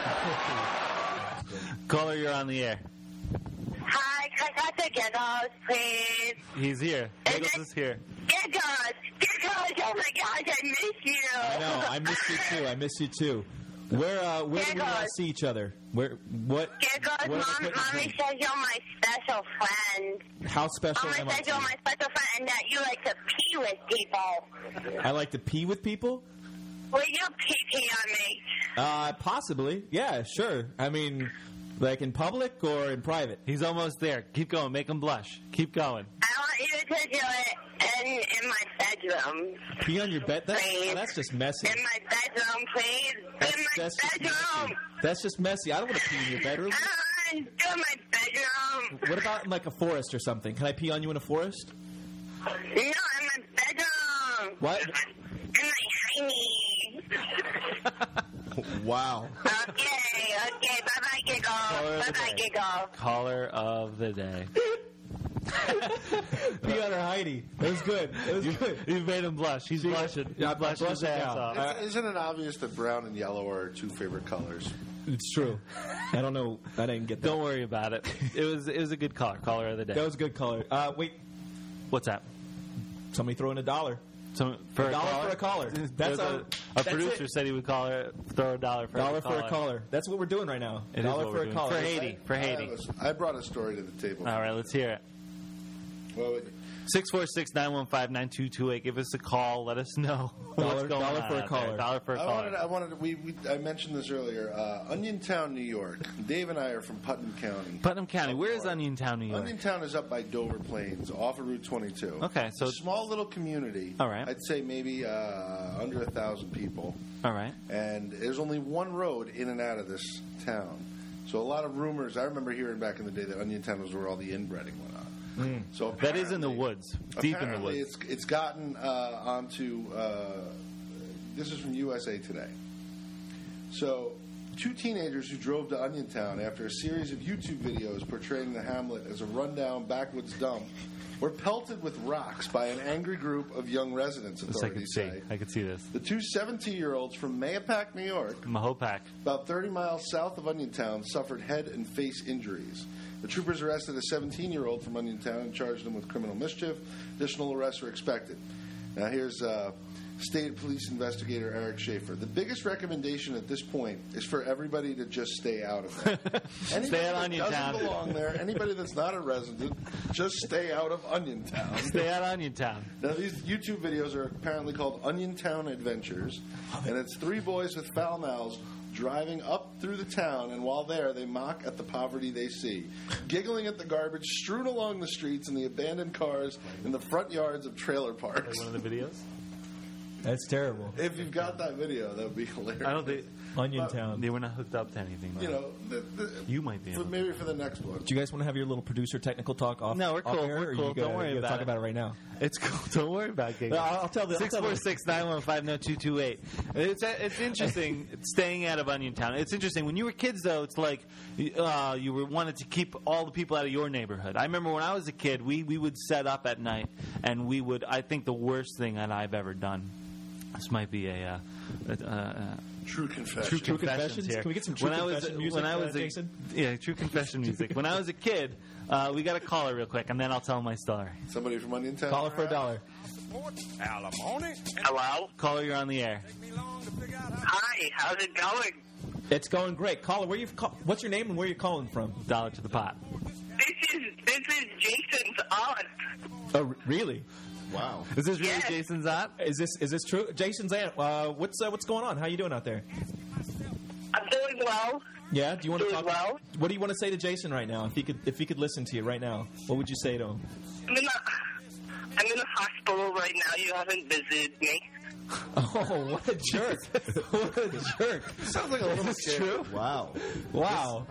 S6: Caller, you're on the air.
S10: Hi, can I talk to Giggles, please?
S6: He's here. Giggles is here.
S10: Giggles! Oh my gosh, I miss you!
S8: I know, I miss you too. Where do we want to see each other? What?
S10: Giggles, Mommy says you're my special friend.
S8: How special am I?
S10: Mama says you're my special friend and that you like to pee with people.
S8: I like to pee with people?
S10: Will you pee on me?
S8: Possibly. Yeah, sure. I mean, like in public or in private?
S6: He's almost there. Keep going. Make him blush. Keep going.
S10: I want you to do it in my bedroom.
S8: Pee on your bed? That's just messy.
S10: In my bedroom, please. In my bedroom.
S8: That's just messy. I don't want to pee in your bedroom.
S10: I want to do my bedroom.
S8: What about in like a forest or something? Can I pee on you in a forest?
S10: No, in my bedroom.
S8: What?
S10: In my hiney.
S8: Wow.
S10: Okay. Bye-bye, Giggle.
S6: Caller of the day.
S8: Pee on her Heidi. It was good.
S6: You've made him blush. He's blushing.
S8: Yeah,
S6: He's blushing his ass off.
S9: Isn't it obvious that brown and yellow are our two favorite colors?
S8: It's true. I don't know. I didn't get that.
S6: Don't worry about it. It was a good caller of the day.
S8: That was a good caller. Wait.
S6: What's that?
S8: Somebody throw in $1.
S6: For
S8: a caller. That's
S6: a producer said he would throw $1 for
S8: a caller. That's what we're doing right now. $1 for a caller.
S6: For Haiti.
S9: I brought a story to the table.
S6: All right, let's hear it.
S9: Well,
S6: 646-915-9228. Give us a call. Let us know what's going on.
S8: $1 for a caller.
S6: $1 for a caller.
S9: I mentioned this earlier. Oniontown, New York. Dave and I are from Putnam County.
S6: Putnam County. Where is Oniontown, New York?
S9: Oniontown is up by Dover Plains, off of Route 22.
S6: Okay, so
S9: small little community.
S6: All right.
S9: I'd say maybe under 1,000 people.
S6: All right.
S9: And there's only one road in and out of this town. So a lot of rumors. I remember hearing back in the day that Oniontown was where all the inbreeding went on. So
S6: that is in the woods, deep in the woods.
S9: It's gotten onto. This is from USA Today. So, 2 teenagers who drove to Oniontown after a series of YouTube videos portraying the hamlet as a rundown backwoods dump were pelted with rocks by an angry group of young residents, authorities say.
S6: I could see this.
S9: The 2 17-year-olds from Mahopac, New York, about 30 miles south of Oniontown, suffered head and face injuries. The troopers arrested a 17-year-old from Oniontown and charged him with criminal mischief. Additional arrests are expected. Now here's State Police Investigator Eric Schaefer. The biggest recommendation at this point is for everybody to just stay out of it. Anybody that doesn't belong there, anybody that's not a resident, just stay out of Oniontown.
S6: Stay out of Oniontown.
S9: Now these YouTube videos are apparently called Oniontown Adventures, and it's 3 boys with foul mouths driving up through the town, and while there, they mock at the poverty they see, giggling at the garbage strewn along the streets and the abandoned cars in the front yards of trailer parks.
S6: One of the videos?
S8: That's terrible.
S9: If you've got that video, that would be hilarious.
S6: I don't think
S8: Oniontown.
S6: They were not hooked up to anything.
S9: You know,
S6: You might be able to.
S9: Maybe for the next one.
S8: Do you guys want to have your little producer technical talk off?
S6: No, we're
S8: off
S6: cool.
S8: air,
S6: We're
S8: or
S6: cool.
S8: You
S6: Don't worry about
S8: talk
S6: it.
S8: about it right now.
S6: It's cool. Don't worry about it.
S8: I'll tell the
S6: 646-915-0228. It's interesting staying out of Onion Town. It's interesting. When you were kids, though, it's like you wanted to keep all the people out of your neighborhood. I remember when I was a kid, we would set up at night, and we would, I think the worst thing that I've ever done, this might be a
S9: True confession.
S8: True confessions here. Can we get some true confession music, Jason?
S6: Yeah, true confession music. When I was a kid, we got a caller real quick, and then I'll tell my story.
S9: Somebody from Onion Town?
S8: Caller for $1.
S2: Hello?
S6: Caller, you're on the air.
S2: Hi, how's it going?
S8: It's going great. Caller, what's your name and where are you calling from?
S6: Dollar to the pot.
S2: This is Jason's aunt.
S8: Oh, really?
S7: Wow.
S6: Is this really Jason's aunt?
S8: Is this true? Jason's aunt. What's going on? How you doing out there?
S2: I'm doing well.
S8: Yeah. Do you want to talk?
S2: Well?
S8: What do you want to say to Jason right now? If he could listen to you right now, what would you say to him?
S2: I'm in the hospital right now. You haven't visited me.
S8: Oh, what a jerk! What a jerk!
S9: Sounds like a little
S8: scary. True.
S7: Wow.
S8: Wow.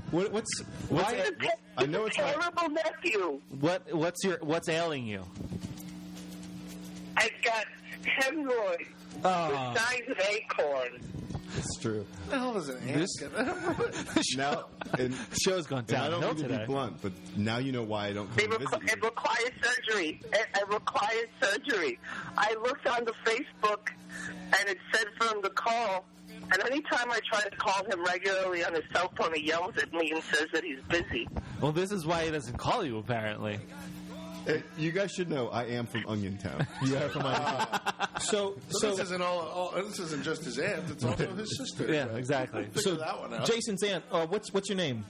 S7: I know it's
S2: terrible nephew.
S6: What's ailing you?
S2: I've got hemorrhoids the size of acorns.
S7: It's true.
S9: What the hell is an ant?
S7: Now, and
S6: show's gone
S7: and I don't
S6: downhill
S7: mean to
S6: today.
S7: be blunt, but now you know why I don't come visit you.
S2: It requires surgery. It requires surgery. I looked on the Facebook, and it said for him to call. And anytime I try to call him regularly on his cell phone, he yells at me and says that he's busy.
S6: Well, this is why he doesn't call you, apparently.
S7: You guys should know I am from Onion Town.
S8: You are from Onion Town. So
S9: this isn't this isn't just his aunt; it's also his sister.
S6: Yeah, exactly.
S9: Figure that one out.
S8: Jason's aunt. What's your name?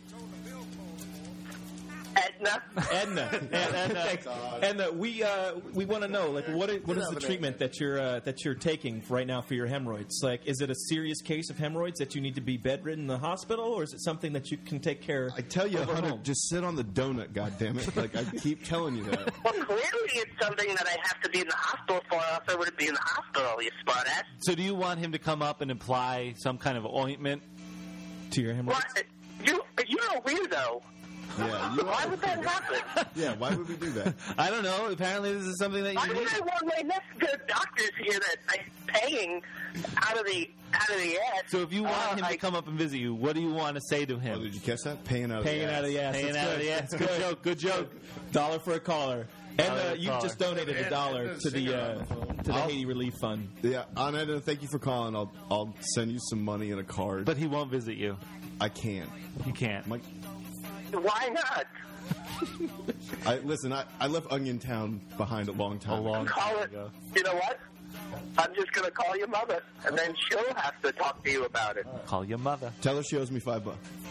S2: Edna.
S8: Edna, we want to know, like, what is the treatment that you're taking right now for your hemorrhoids? Like, is it a serious case of hemorrhoids that you need to be bedridden in the hospital, or is it something that you can take care of?
S7: I tell you,
S8: over
S7: Hunter,
S8: home?
S7: just sit on the donut, goddammit. Like, I keep telling you that.
S2: Well, clearly it's something that I have to be in the hospital for, or else I wouldn't be in the hospital, you smartass.
S6: So do you want him to come up and apply some kind of ointment
S8: to your hemorrhoids?
S2: What? You're a weirdo.
S7: Yeah,
S2: why would that happen?
S7: Yeah, why would we do that?
S6: I don't know. Apparently, this is something that you
S2: Why
S6: need.
S2: would I want my next good doctors here that I'm paying out of the ass?
S6: So if you want him to come up and visit you, what do you want to say to him?
S7: Oh, did you catch that? Paying out of
S8: Paying
S7: the ass.
S8: out of the ass.
S6: Paying
S8: That's
S6: out of the ass.
S8: That's
S6: Good joke. Good joke.
S8: $1 for a caller. And you've just donated
S9: And
S8: $1 to the Haiti Relief Fund.
S7: Yeah, Anna, thank you for calling. I'll send you some money and a card.
S6: But he won't visit you.
S7: I can't.
S6: You can't.
S2: Why not?
S7: Listen, I left Onion Town behind a long time
S2: ago. You know what? I'm just going to call your mother, and then she'll have to talk to you about it.
S6: Call your mother.
S7: Tell her she owes me $5.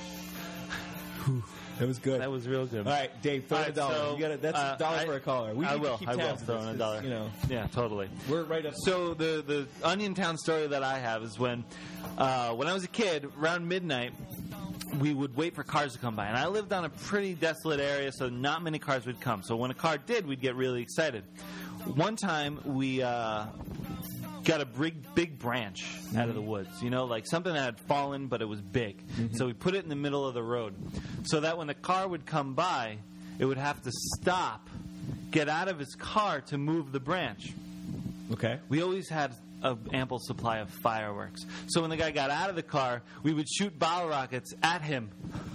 S8: That was good.
S6: That was real good.
S8: All right, Dave, throw $1.
S6: So,
S8: you got that's $1 for a caller. We
S6: I
S8: need
S6: will.
S8: to keep
S6: I will
S8: tabs
S6: throw
S8: on
S6: in
S8: this,
S6: $1.
S8: You know,
S6: yeah, totally.
S8: We're right up.
S6: So the Onion Town story that I have is when I was a kid, around midnight, we would wait for cars to come by. And I lived on a pretty desolate area, so not many cars would come. So when a car did, we'd get really excited. One time, we got a big branch out of the woods, like something that had fallen, but it was big. Mm-hmm. So we put it in the middle of the road so that when the car would come by, it would have to stop, get out of his car to move the branch.
S8: Okay.
S6: We always had an ample supply of fireworks. So when the guy got out of the car, we would shoot bottle rockets at him.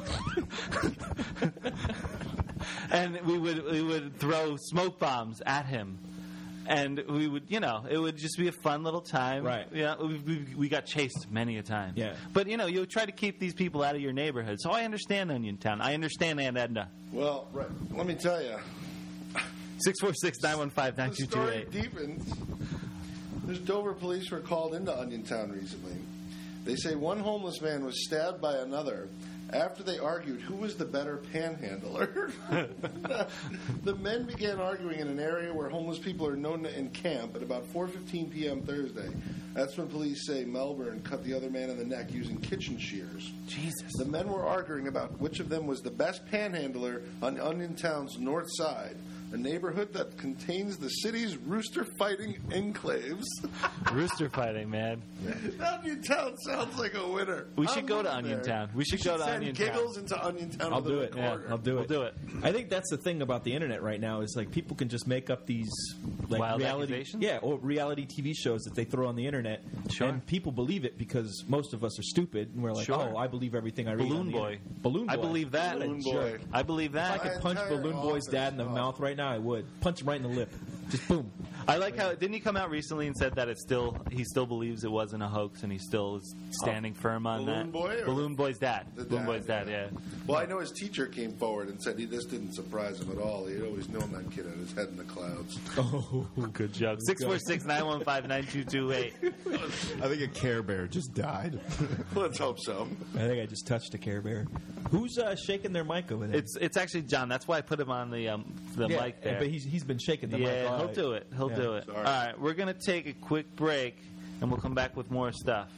S6: And we would throw smoke bombs at him. And we would, it would just be a fun little time.
S8: Right.
S6: Yeah, we got chased many a time.
S8: Yeah.
S6: But, you try to keep these people out of your neighborhood. So I understand Onion Town. I understand Aunt Edna.
S9: Well, right. Let me tell you.
S6: 646-915-9228.
S9: The story deepens. There's Dover police were called into Onion Town recently. They say one homeless man was stabbed by another after they argued who was the better panhandler. The men began arguing in an area where homeless people are known to encamp at about 4:15 p.m. Thursday. That's when police say Melbourne cut the other man in the neck using kitchen shears.
S6: Jesus.
S9: The men were arguing about which of them was the best panhandler on Onion Town's north side. a neighborhood that contains the city's rooster-fighting enclaves.
S6: Rooster fighting, man.
S9: Onion Town sounds like a winner.
S6: We should go to Onion Town. We should go to
S9: send
S6: Onion
S9: Giggles
S6: Town.
S9: into Onion Town.
S8: I'll
S9: with
S8: do
S9: a
S8: it. Yeah,
S9: recorder.
S8: I'll do
S6: We'll
S8: it.
S6: do it.
S8: I think that's the thing about the internet right now is like people can just make up these like
S6: Wild
S8: reality,
S6: accusations?
S8: or reality TV shows that they throw on the internet,
S6: Sure.
S8: and people believe it because most of us are stupid, and we're like,
S6: Sure.
S8: oh, I believe everything I read.
S6: Balloon
S8: on the
S6: Boy.
S8: internet. Balloon Boy.
S6: I believe that.
S9: Balloon
S6: Sure.
S9: Boy.
S6: I believe
S8: If I
S6: that.
S8: could punch
S9: entire
S8: Balloon Boy's
S9: office.
S8: dad in the mouth right now, I would punch him right in the lip. Just boom.
S6: I like how didn't he come out recently and said that he still believes it wasn't a hoax and he still is standing firm on
S9: Balloon
S6: that.
S9: Boy or
S6: Balloon Boy's dad.
S9: the
S6: Balloon
S9: dad,
S6: Boy's dad. Yeah.
S9: Well, I know his teacher came forward and said this didn't surprise him at all. He had always known that kid had his head in the clouds.
S8: Oh,
S6: Good joke. 646-915-9228.
S7: I think a Care Bear just died.
S9: Let's hope so.
S8: I think I just touched a Care Bear. Who's shaking their mic over there?
S6: It's actually John. That's why I put him on the mic there.
S8: But he's been shaking the mic.
S6: Yeah,
S8: all
S6: he'll
S8: right.
S6: do it. He'll do it.
S9: Sorry.
S6: All right, we're going to take a quick break, and we'll come back with more stuff.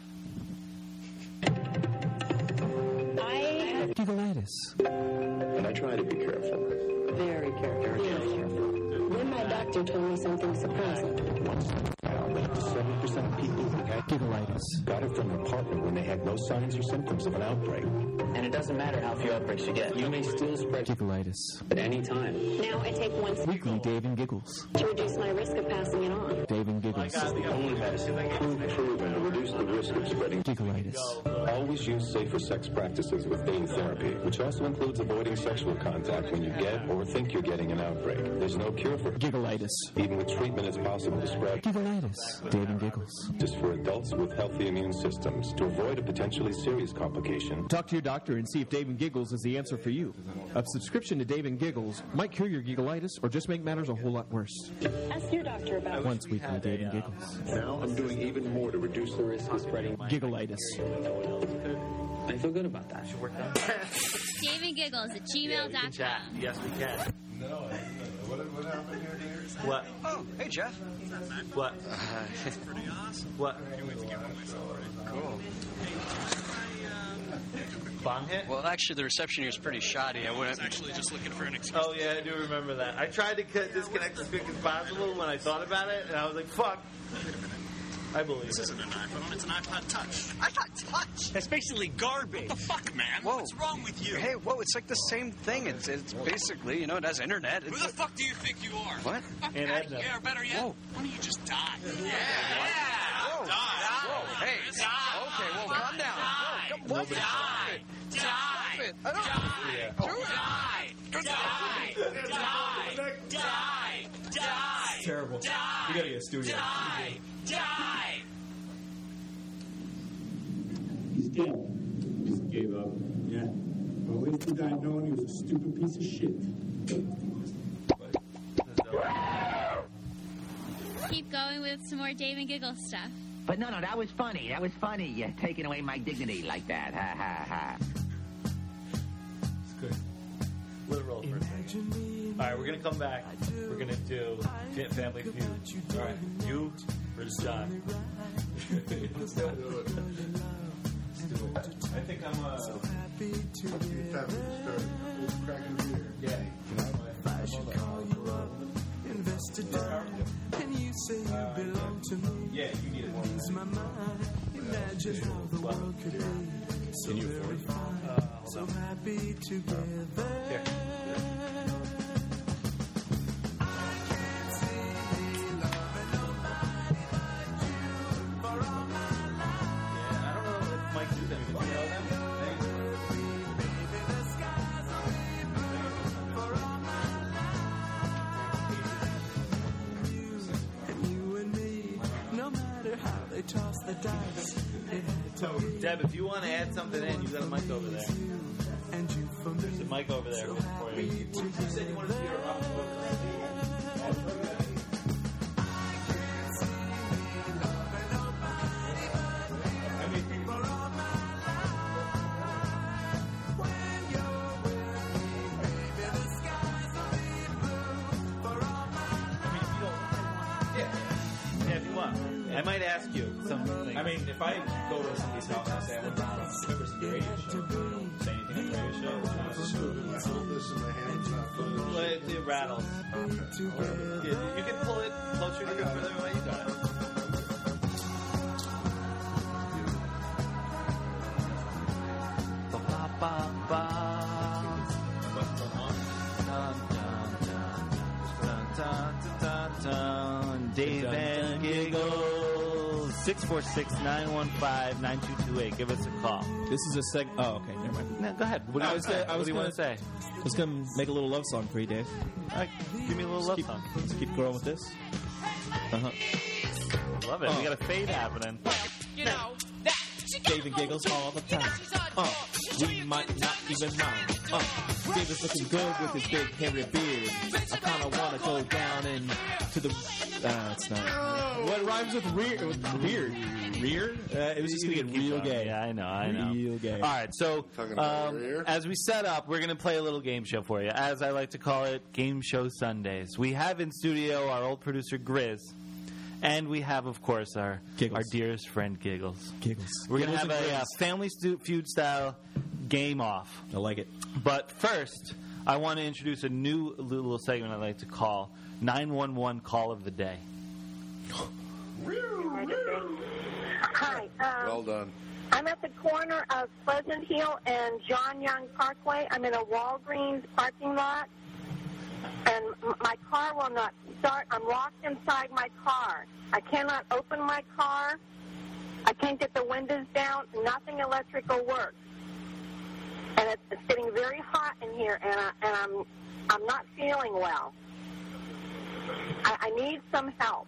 S12: Giggleitis.
S13: And I try to be careful.
S12: Very careful. Very careful. Then my doctor told me something surprising.
S13: 70% of people who had
S12: Giggleitis.
S13: got it from an apartment when they had no signs or symptoms of an outbreak.
S18: And it doesn't matter how few outbreaks you get. You may still spread
S12: Giggleitis.
S18: at any time.
S12: Now I take one Weekly Dave and Giggles. to reduce my risk of passing it on. Dave and Giggles.
S13: The only medicine proven to reduce the risk of spreading.
S12: Giggleitis.
S13: Always use safer sex practices with dating therapy, which also includes avoiding sexual contact when you get or think you're getting an outbreak. There's no cure for it.
S12: Giggleitis.
S13: Even with treatment, it's possible to spread.
S12: Giggleitis. Dave and Giggles.
S13: Just for adults with healthy immune systems to avoid a potentially serious complication.
S19: Talk to your doctor and see if Dave and Giggles is the answer for you. A subscription to Dave and Giggles might cure your giggleitis or just make matters a whole lot worse.
S12: Ask your doctor about
S19: Once weekly, Dave and Giggles.
S13: Now I'm doing even more to reduce the risk of spreading.
S19: Giggleitis.
S18: I feel good about that.
S3: Dave and Giggles at gmail.com.
S6: Yes, we can.
S9: What happened here, dear?
S6: What?
S20: Oh, hey, Jeff.
S6: What?
S20: Pretty awesome.
S6: What?
S20: Cool.
S6: Bong hit?
S20: Well, actually, the reception here is pretty shoddy. I was actually just looking for an excuse.
S6: Oh, yeah, I do remember that. I tried to disconnect as quick as possible when I thought about it, and I was like, fuck. I believe
S20: This
S6: it.
S20: isn't an iPhone, it's an iPod Touch. iPod Touch? That's basically garbage. What the fuck, man? Whoa. What's wrong with you? Hey, whoa, it's like the same thing. It's basically, it has internet. Who the fuck do you think you are? What? Fuck
S6: And
S20: out
S6: Edna.
S20: of here, or better yet, why don't you just die? Yeah. Whoa. Die. Whoa. Hey. Die. Okay, well, calm down. Die. Whoa, what? Die. Die. Stop it. I don't do it. Die. Die. Die.
S8: It's terrible. We gotta get a studio.
S20: Die.
S21: He's dead. Just gave up. Yeah. Well, at least he died knowing he was a stupid piece of shit.
S3: Keep going with some more Dave and Giggles stuff.
S1: But no, that was funny. That was funny. You're taking away my dignity like that. Ha, ha, ha.
S6: It's good. Let it roll for a second. All right, we're going to come back. We're going to do Family Feud. All right, you versus John. Let's do it. I think I'm
S15: And you say you belong to me.
S6: Yeah, you need it more.
S15: Ease my mind. Imagine how the world could be. So very fine. So happy together. Toss the dice.
S6: Deb, if you want to add something in, you got a mic over there. There's a mic over there for you. You said you wanted to be a rock. I might ask you something.
S8: I mean, if I go to somebody's house and say I want to listen to the radio show, say anything on the radio show,
S9: I hold this in my hand. It's not fun.
S6: It rattles. You can pull it closer to you further away. You got it. Dave and Giggles 646-915-9228. Give us a call.
S8: This is a Oh, okay. Never mind.
S6: No, go ahead. What do you want to say?
S8: I was going to make a little love song for you, Dave.
S6: All right, give me a little love song.
S8: Let's keep going with this.
S6: Love it. We got a fade happening.
S20: You know,
S8: Dave and Giggles all the time. We might not even mind. Dave is looking good with his big hairy beard. I kind of want to go down into the... it's not. What rhymes with rear? With beard? Rear? It was just going to get real gay.
S6: Yeah, I know.
S8: Real gay.
S6: All right, so as we set up, we're going to play a little game show for you. As I like to call it, Game Show Sundays. We have in studio our old producer, Grizz. And we have, of course, our dearest friend, Giggles. We're going to have a Family Feud-style game-off.
S8: I like it.
S6: But first, I want to introduce a new little segment I like to call 911 Call of the Day.
S2: Hi.
S9: Well done.
S2: I'm at the corner of Pleasant Hill and John Young Parkway. I'm in a Walgreens parking lot, and my car will not start. I'm locked inside my car. I cannot open my car. I can't get the windows down. Nothing electrical works. And it's getting very hot in here, and I'm not feeling well. I need some help.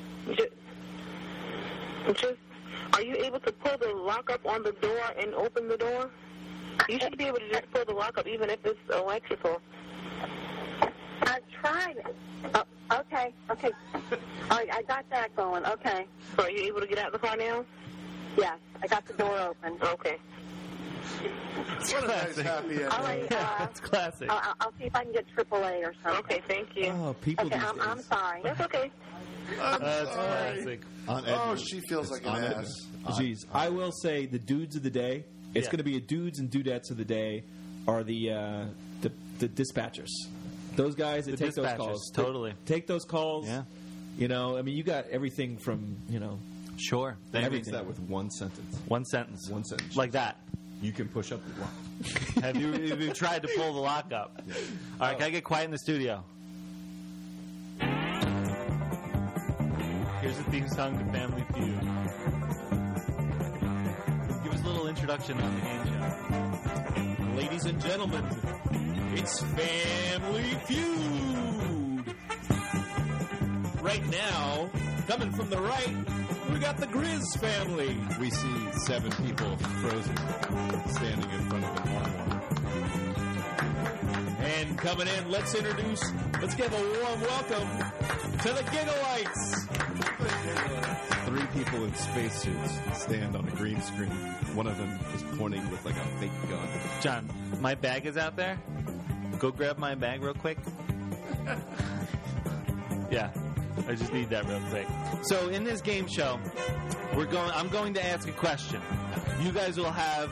S10: Are you able to pull the lock up on the door and open the door? You should be able to just pull the lock up even if it's electrical.
S2: I've tried it. Oh, okay. All right, I got that going. Okay.
S10: So are you able to get out of the car now?
S2: Yes, I got the door open.
S10: Okay.
S9: What a nice happy ending.
S2: All right,
S6: That's classic.
S2: I'll see if I can get AAA or something.
S10: Okay, thank you.
S8: Oh, people
S2: Okay,
S8: these
S2: I'm
S8: days.
S2: sorry.
S10: That's okay.
S6: That's classic.
S9: She feels like an ass.
S8: Jeez. I will say the dudes of the day, it's going to be a dudes and dudettes of the day are the dispatchers. Those guys that take those calls.
S6: Totally.
S8: Take those calls.
S6: Yeah.
S8: You know, I mean, you got everything from,
S6: Sure.
S7: Everything that with one sentence.
S6: One sentence.
S7: One sentence.
S6: Like that.
S7: You can push up the lock.
S6: Have you tried to pull the lock up? Yeah. All right, can I get quiet in the studio? Here's the theme song to Family Feud. Give us a little introduction on the game show.
S8: Ladies and gentlemen, it's Family Feud. Right now, coming from the right, we got the Grizz family.
S7: We see 7 people frozen, standing in front of an armoire.
S8: And coming in, let's give a warm welcome to the Giggleites.
S7: 3 people in spacesuits stand on a green screen. One of them is pointing with like a fake gun.
S6: John, my bag is out there. Go grab my bag real quick. Yeah. I just need that real quick. So in this game show, I'm going to ask a question. You guys will have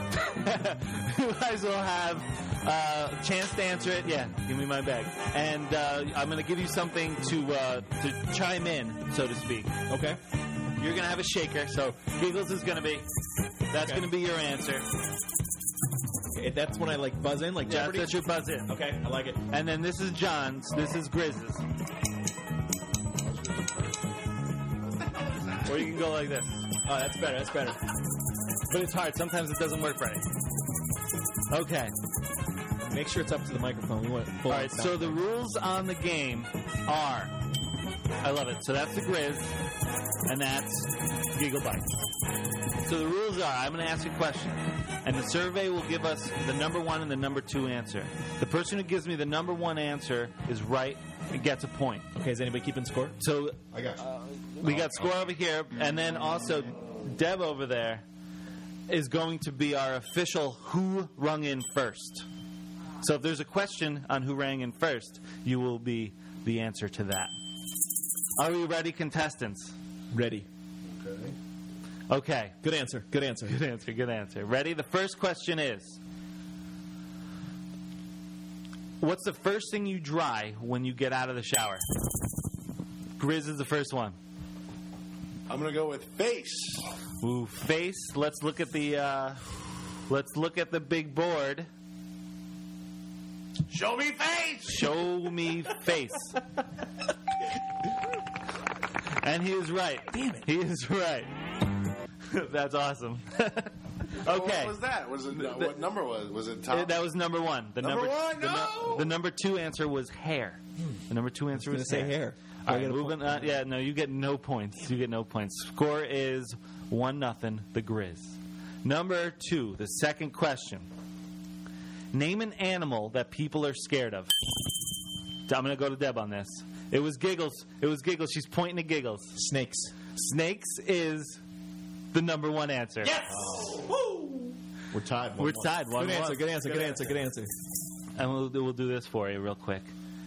S6: a chance to answer it. Yeah, give me my bag. And I'm going to give you something to chime in, so to speak.
S8: Okay.
S6: You're going to have a shaker. So Giggles is going to be. That's going to be your answer.
S8: Okay, that's when I buzz in, like Jeopardy?
S6: That's your buzz in.
S8: Okay, I like it.
S6: And then this is John's. This is Grizz's. Or you can go like this.
S8: Oh, that's better.
S6: But it's hard. Sometimes it doesn't work right. Okay.
S8: Make sure it's up to the microphone. We want it full.
S6: All right, so the rules on the game are... I love it. So that's the Grizz, and that's Giggle Bites. So the rules are, I'm going to ask a question, and the survey will give us the number 1 and the number 2 answer. The person who gives me the number 1 answer is right and gets a point.
S8: Okay, is anybody keeping score?
S6: So
S7: I got you.
S6: We got score over here, and then also Deb over there is going to be our official who rung in first. So if there's a question on who rang in first, you will be the answer to that. Are we ready, contestants?
S8: Ready.
S6: Okay.
S8: Good answer. Good answer.
S6: Good answer. Good answer. Ready? The first question is, what's the first thing you dry when you get out of the shower? Grizz is the first one.
S9: I'm going to go with face.
S6: Ooh, face. Let's look at the big board.
S9: Show me face.
S6: Show me face. And he is right. Damn it. He is right. That's awesome. Okay.
S9: What was that? What number was it? Top?
S6: That was number one. The
S9: Number one? No!
S6: The number two answer was hair. The number two answer was
S8: say hair.
S6: All right, moving on. Yeah, no, you get no points. You get no points. Score is 1-0, the Grizz. Number two, the second question. Name an animal that people are scared of. I'm going to go to Deb on this. It was Giggles. It was Giggles. She's pointing to Giggles.
S8: Snakes.
S6: Snakes is the number one answer.
S8: Yes!
S6: Woo!
S7: We're tied.
S6: We're tied. 1-1.
S8: Good answer. Good answer. Good answer. Good answer.
S6: And we'll do this for you real quick.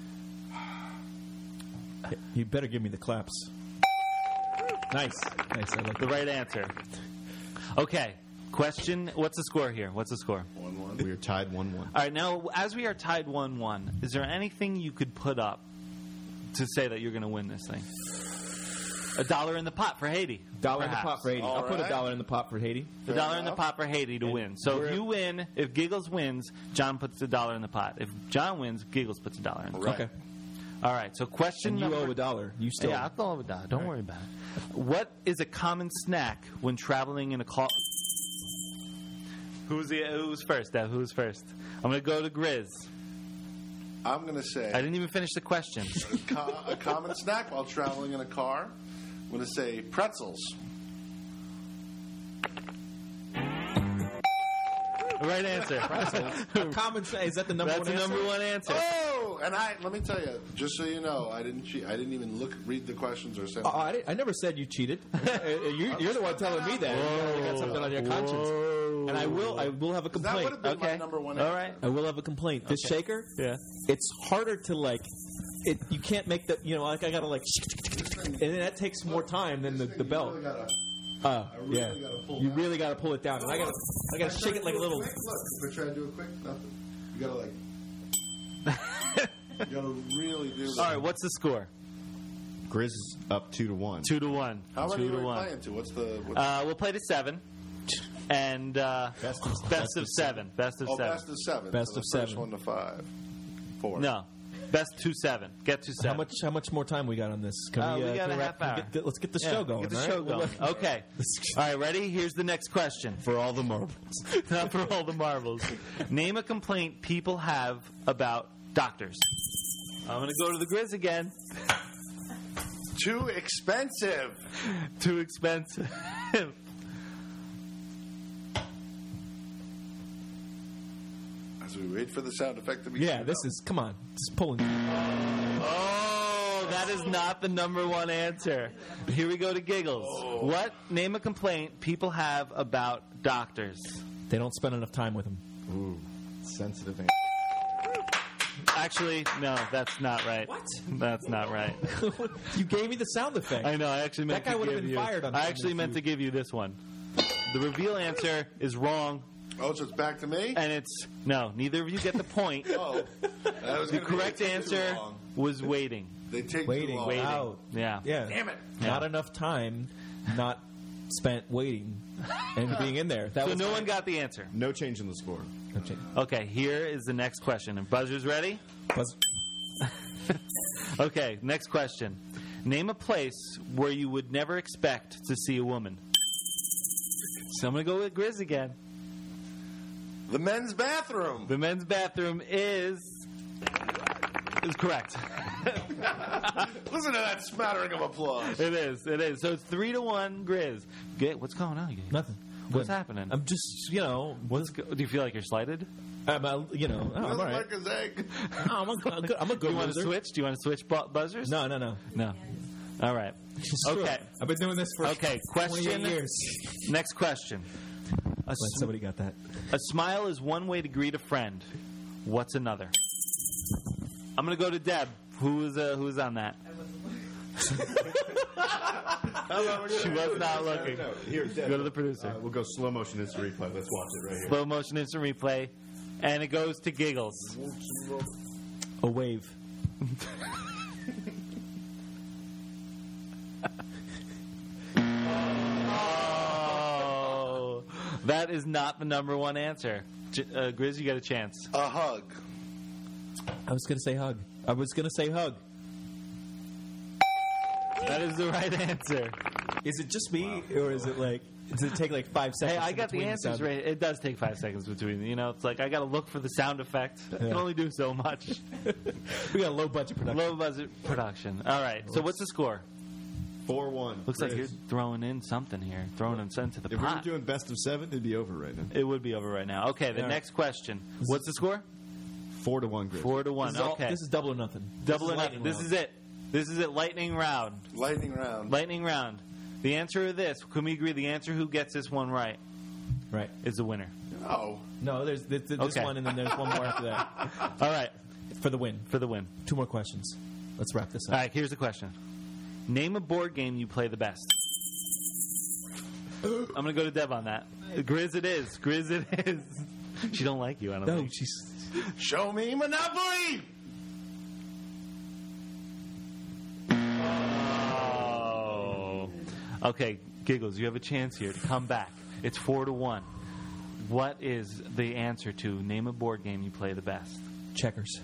S8: You better give me the claps. Nice. Nice. I like
S6: the right answer. Okay. Question. What's the score here? What's the score?
S7: 1-1. We are tied 1-1.
S6: All right. Now, as we are tied 1-1, is there anything you could put up to say that you're going to win this thing? $1 in the pot for Haiti.
S8: $1 in the pot for Haiti. I'll put $1 in the pot for Haiti.
S6: $1 in the pot for Haiti to win. So if you win, if Giggles wins, John puts $1 in the pot. If John wins, Giggles puts $1 in the pot.
S8: Okay.
S6: All right. So question
S8: and you
S6: number...
S8: owe $1. You still...
S6: Yeah, I'll owe $1. Don't worry about it. What is a common snack when traveling in a car? Who's first, Deb? Who's first? I'm going to go to Grizz.
S9: I'm going to say...
S6: I didn't even finish the question.
S9: A common snack while traveling in a car. I'm going to say pretzels.
S6: Right answer.
S8: A common snack. Is that the number
S6: That's
S8: one
S6: the
S8: answer?
S6: number one answer.
S9: Oh, and let me tell you, just so you know, I didn't cheat. I didn't even read the questions or send.
S8: I never said you cheated. You're the one telling me that. You got something on your conscience. And I will have a complaint.
S9: That would have been my number one answer.
S6: All right.
S8: I will have a complaint. This shaker, it's harder to like. You can't make the, I gotta like, and then that takes more time than the belt. You really gotta pull it down, and I gotta shake it like a little.
S9: Look, if I try to do it quick, nothing. You gotta you gotta really do that.
S6: All right, what's the score?
S7: Grizz is up 2-1.
S6: 2-1.
S9: How many are we playing to? What's the?
S6: We'll play to 7. And best of 7. Best of 7.
S9: Best of 7.
S8: Best of 7.
S9: First one to 5. 4.
S6: No. Best to 7. Get to 7.
S8: How much more time we got on this? Can
S6: we got a half hour.
S8: Let's get the show going.
S6: Get the show going. Okay. All right, ready? Here's the next question.
S7: For all the marbles.
S6: Not for all the marbles. Name a complaint people have about doctors. I'm going to go to the Grizz again.
S9: Too expensive.
S6: Too expensive.
S9: As we wait for the sound effect to be
S8: come on. Just pulling.
S6: Oh, that is not the number one answer. Here we go to Giggles. Oh. Name a complaint people have about doctors.
S8: They don't spend enough time with them.
S7: Ooh, sensitive answer.
S6: Actually, no, that's not right.
S8: What?
S6: That's not right.
S8: You gave me the sound effect.
S6: I know. I actually meant
S8: that guy would have been fired on.
S6: I actually meant to give you this one. The reveal answer is wrong.
S9: Oh, so it's back to me?
S6: And it's no. Neither of you get the point. The correct answer was waiting.
S9: They take
S8: waiting.
S9: Too long.
S6: Waiting.
S8: Out.
S6: Yeah.
S9: Damn it.
S8: Not enough time. Not spent waiting and being in there.
S6: So no one got the answer.
S7: No change in the score.
S8: No change.
S6: Okay. Here is the next question. And buzzers ready? Okay. Next question. Name a place where you would never expect to see a woman. So I'm going to go with Grizz again.
S9: The men's bathroom.
S6: The men's bathroom is correct.
S9: Listen to that smattering of applause.
S6: It is. So it's 3-1, Grizz. What's going on?
S8: Nothing.
S6: What's happening?
S8: I'm just,
S6: do you feel like you're slighted?
S8: I'm all right.
S9: Like his egg.
S8: I'm a good
S6: Do you want to
S8: loser.
S6: switch? Do you want to switch buzzers?
S8: No.
S6: No. All right. Okay.
S8: I've been doing this for
S6: 28
S8: years.
S6: Next question.
S8: Somebody got that.
S6: A smile is one way to greet a friend. What's another? I'm going to go to Deb. Who is on that? She was not looking.
S7: No. Here, Dad,
S6: go to the producer.
S7: We'll go slow motion instant replay. Let's watch it right here.
S6: Slow motion instant replay, and it goes to Giggles.
S8: A wave.
S6: Oh, that is not the number one answer. Grizz, you got a chance.
S9: A hug.
S8: I was going to say hug.
S6: That is the right answer.
S8: Is it just me, or is it like? Does it take like 5 seconds?
S6: Hey, I got the answers right. It does take 5 seconds between. You know, it's like I got to look for the sound effect. I can only do so much.
S8: We got low budget production.
S6: Low budget production. All right. So what's the score?
S7: 4-1.
S6: Looks like you're throwing in something here. Throwing in into the
S7: If we were
S6: pot.
S7: doing best of 7, it'd be over right now.
S6: It would be over right now. Okay. The next question. What's the score?
S7: 4-1, Grizz.
S6: 4-1. Okay.
S8: This is double or nothing.
S6: Double or nothing. This is it. This is it. Lightning round.
S9: Lightning round.
S6: Lightning round. The answer to this, can we agree the answer who gets this one right is the winner?
S9: Oh.
S8: No, there's this one, and then there's one more after that.
S6: All right.
S8: For the win.
S6: For the win.
S8: 2 more questions. Let's wrap this up.
S6: All right, here's the question. Name a board game you play the best. I'm going to go to Deb on that. Grizz it is. Grizz it is. She don't like you, I don't think.
S8: She's...
S9: Show me Monopoly!
S6: Oh. Okay, Giggles, you have a chance here to come back. It's 4-1. What is the answer to name a board game you play the best?
S8: Checkers.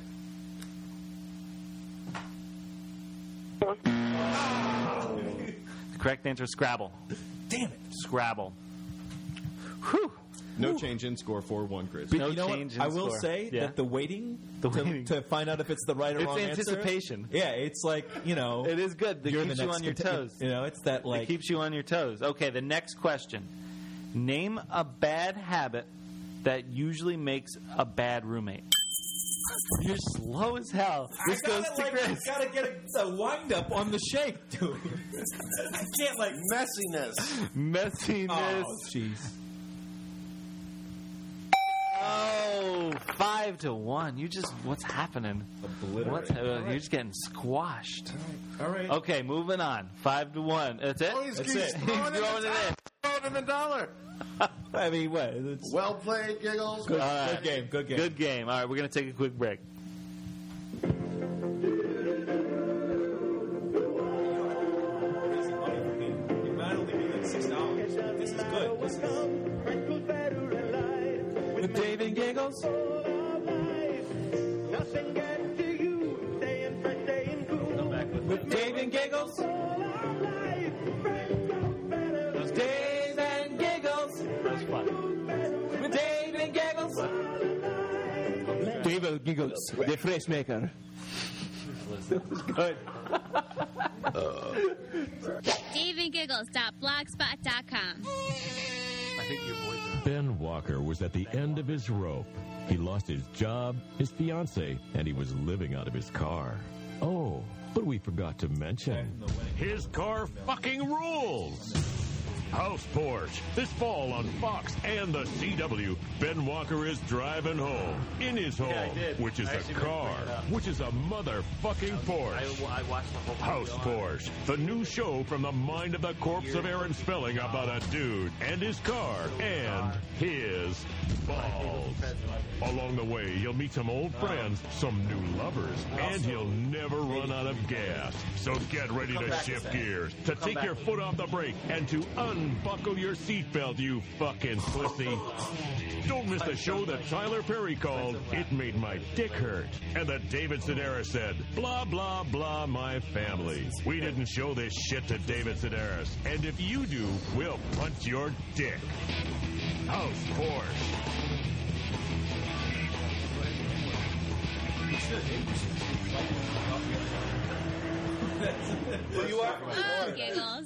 S6: The correct answer is Scrabble.
S8: Damn it.
S6: Scrabble. Whew.
S7: No change in score, 4-1, Grizz.
S8: But you know what? I will say that the waiting to find out if it's the right or wrong answer.
S6: It's anticipation.
S8: Yeah, it's like, you know.
S6: It is good. It keeps you on your toes.
S8: You know, it's that like.
S6: It keeps you on your toes. Okay, the next question. Name a bad habit that usually makes a bad roommate. You're slow as hell. This goes to Chris.
S8: I gotta get a wind up on the shake, dude. I can't like
S9: messiness.
S6: Messiness.
S8: Oh, jeez.
S6: Oh, 5-1. You just, what's happening? You're just getting squashed.
S8: All right.
S6: Okay, moving on. 5-1. That's it?
S9: Oh, he's
S6: That's
S9: it.
S6: Throwing it in.
S9: Throwing him a dollar.
S8: I mean, what? It's
S9: well played, Giggles.
S8: Good,
S6: All right.
S8: good game. Good game.
S6: Good game. All right, we're going to take a quick break.
S8: With Dave and Giggles. With Dave and Giggles. Those Dave and Giggles.
S6: That's fun.
S8: With Dave and Giggles. Dave and Giggles, the fresh maker. Good.
S3: DaveandGiggles.blogspot.com.
S6: I think your voice is...
S13: Ben Walker was at the end of his rope. He lost his job, his fiancée, and he was living out of his car. Oh, but we forgot to mention, his car fucking rules! House Porsche. This fall on Fox and the CW, Ben Walker is driving home. In his home, which is a car, which is a motherfucking Porsche.
S6: I watched the whole
S13: House Porsche, the new show from the mind of the corpse of Aaron Spelling about a dude and his car and his balls. Along the way, you'll meet some old friends, some new lovers, and he'll never run out of gas. So get ready to shift gears, to take your foot off the brake, and to unbuckle your seatbelt, you fucking pussy. Don't miss the show that Tyler Perry called It Made My Dick Hurt, and that David Sedaris said, blah, blah, blah, my family. We didn't show this shit to David Sedaris, and if you do, we'll punch your dick. House Porsche.
S8: Who you are?
S3: Oh, Giggles.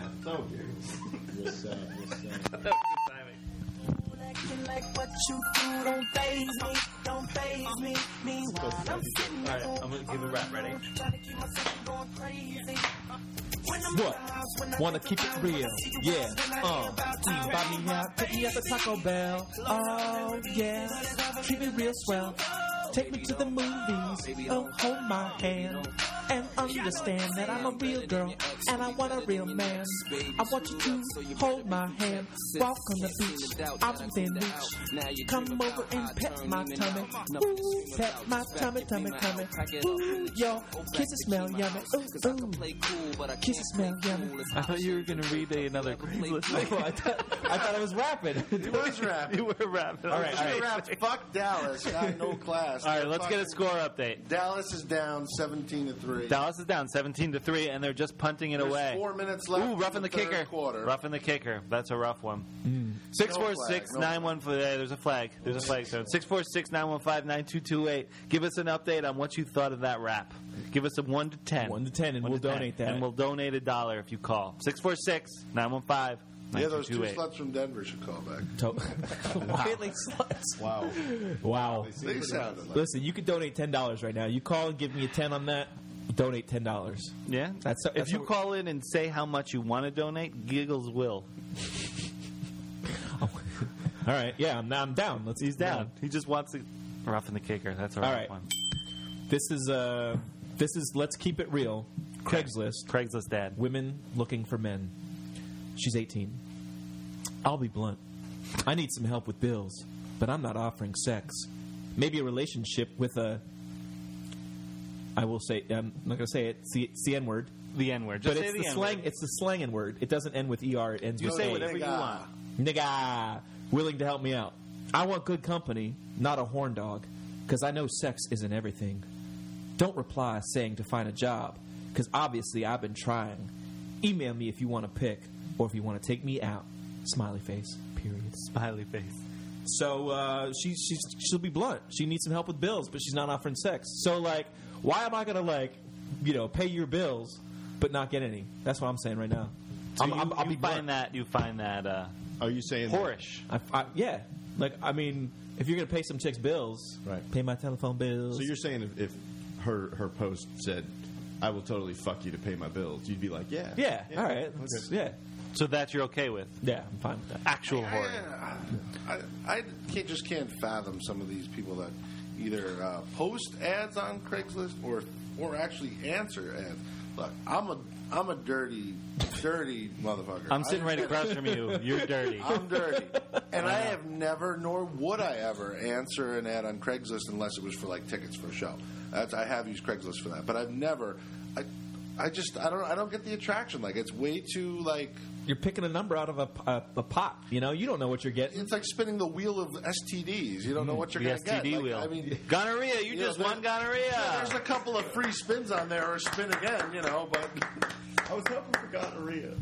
S15: Like what you do don't faze me, don't faze me. Meanwhile, I'm sitting
S6: Alright, I'm going to give a rap. Ready?
S15: trying to keep myself going crazy.
S8: What? Wanna keep it real? Yeah. Buy me out, take me at the Taco Bell. Oh yeah. Keep it real swell. Take me to the movies. Oh, hold my hand. and understand that I'm a real girl and I want a real man. I want you to hold my hand, walk on the beach, I'm within reach. Come over and pet my tummy, ooh, pet my tummy, tummy, tummy. Ooh, your kisses smell yummy, ooh, ooh, kisses smell yummy.
S6: I thought you were going to read another Craigslist thing.
S8: I thought I was rapping.
S9: You was rapping.
S6: You were rapping.
S8: All right.
S9: You rapped, fuck Dallas. Got no class.
S6: All right, let's get a score update.
S9: Dallas is down 17-3.
S6: Dallas is down 17-3, and they're just punting it away.
S9: 4 minutes left.
S6: Ooh, roughing the kicker.
S9: Quarter.
S6: Roughing the kicker. That's a rough one. 646-914. There's a flag. There's a flag zone. 646-915-9228. Give us an update on what you thought of that rap. Give us a 1 to 10.
S8: 1 to 10, and we'll donate that.
S6: And we'll donate $1 if you call. 646-915-9228.
S9: Yeah, those two sluts from Denver should call back.
S8: Really sluts.
S9: Wow. They sounded like.
S8: Listen, you can donate $10 right now. You call and give me a 10 on that. Donate $10.
S6: Yeah? If you call in and say how much you want to donate, Giggles will.
S8: All right. Yeah, I'm down.
S6: He's down. He just wants to roughen the kicker. That's a rough one.
S8: This is Let's Keep It Real. Craigslist.
S6: Craigslist dad.
S8: Women looking for men. She's 18. I'll be blunt. I need some help with bills, but I'm not offering sex. Maybe a relationship with I will say, I'm not going to say it. It's the N-word.
S6: The N-word.
S8: But it's the slang. It's the slang N-word. It doesn't end with ER. It ends with
S6: say whatever you want.
S8: Nigga. Willing to help me out. I want good company, not a horn dog, because I know sex isn't everything. Don't reply saying to find a job, because obviously I've been trying. Email me if you want to pick, or if you want to take me out. Smiley face. Period.
S6: Smiley face.
S8: So she'll be blunt. She needs some help with bills, but she's not offering sex. So like, why am I gonna pay your bills but not get any? That's what I'm saying right now.
S6: So you find that.
S7: Are you saying
S6: whorish?
S8: Yeah. Like, I mean, if you're gonna pay some chicks bills, pay my telephone bills.
S7: So you're saying if her post said, "I will totally fuck you to pay my bills," you'd be like, "Yeah,
S8: all right,
S7: okay.
S8: yeah."
S6: So that you're okay with?
S8: Yeah, I'm fine with that.
S6: Actual whore.
S9: I can't fathom some of these people that either post ads on Craigslist or actually answer ads. Look, I'm a dirty motherfucker.
S6: I'm sitting right across from you. You're dirty.
S9: I'm dirty. And I have never, nor would I ever, answer an ad on Craigslist unless it was for like tickets for a show. I have used Craigslist for that, but I've never. I don't get the attraction. Like, it's way too like.
S8: You're picking a number out of a pot. You know, you don't know what you're getting.
S9: It's like spinning the wheel of STDs. You don't know what you're going to get.
S6: STD wheel.
S9: I mean,
S6: gonorrhea. You just won gonorrhea.
S9: Yeah, there's a couple of free spins on there, or spin again. You know, but I was hoping for gonorrhea.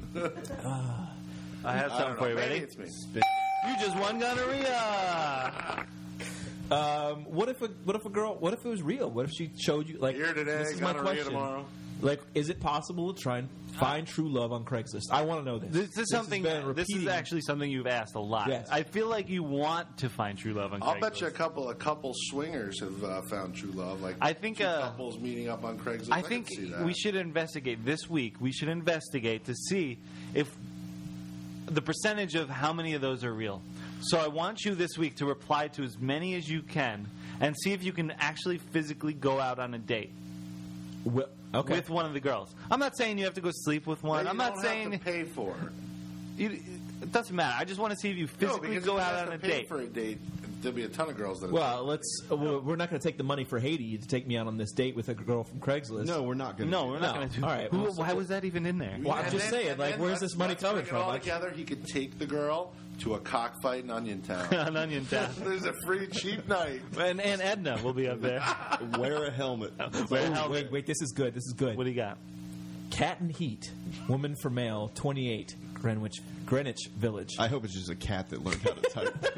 S6: I have something for you.
S9: Maybe
S6: Ready?
S9: it's me.
S6: You just won gonorrhea.
S8: What if a girl? What if it was real? What if she showed you like
S9: here today,
S8: this is my
S9: gonorrhea
S8: question.
S9: tomorrow?
S8: Like, is it possible to try and find true love on Craigslist? I want to know this.
S6: This is actually something you've asked a lot.
S8: Yes.
S6: I feel like you want to find true love on Craigslist.
S9: I'll bet you a couple swingers have found true love. Like,
S6: I think
S9: two couples meeting up on Craigslist.
S6: I think we should investigate this week. We should investigate to see if the percentage of how many of those are real. So I want you this week to reply to as many as you can and see if you can actually physically go out on a date.
S8: Okay.
S6: With one of the girls. I'm not saying you have to go sleep with one.
S9: I'm
S6: not saying
S9: have to pay for it.
S6: It doesn't matter. I just want to see if you physically go out on a date.
S9: For a date, there'll be a ton of girls that.
S8: Well, we're not going to take the money for Haiti to take me out on this date with a girl from Craigslist.
S7: No, we're not going to.
S6: No, we're not going to.
S8: All right.
S6: Why was that even in there?
S8: Well, I'm just saying. Like, where's this money coming from?
S9: All together, he could take the girl to a cockfight in Onion Town.
S6: On Onion Town.
S9: There's a free cheap night.
S6: And Edna will be up there.
S7: Wear a helmet.
S8: Wait, this is good. This is good.
S6: What do you got?
S8: Cat and Heat, woman for male, 28, Greenwich Village.
S7: I hope it's just a cat that learned how to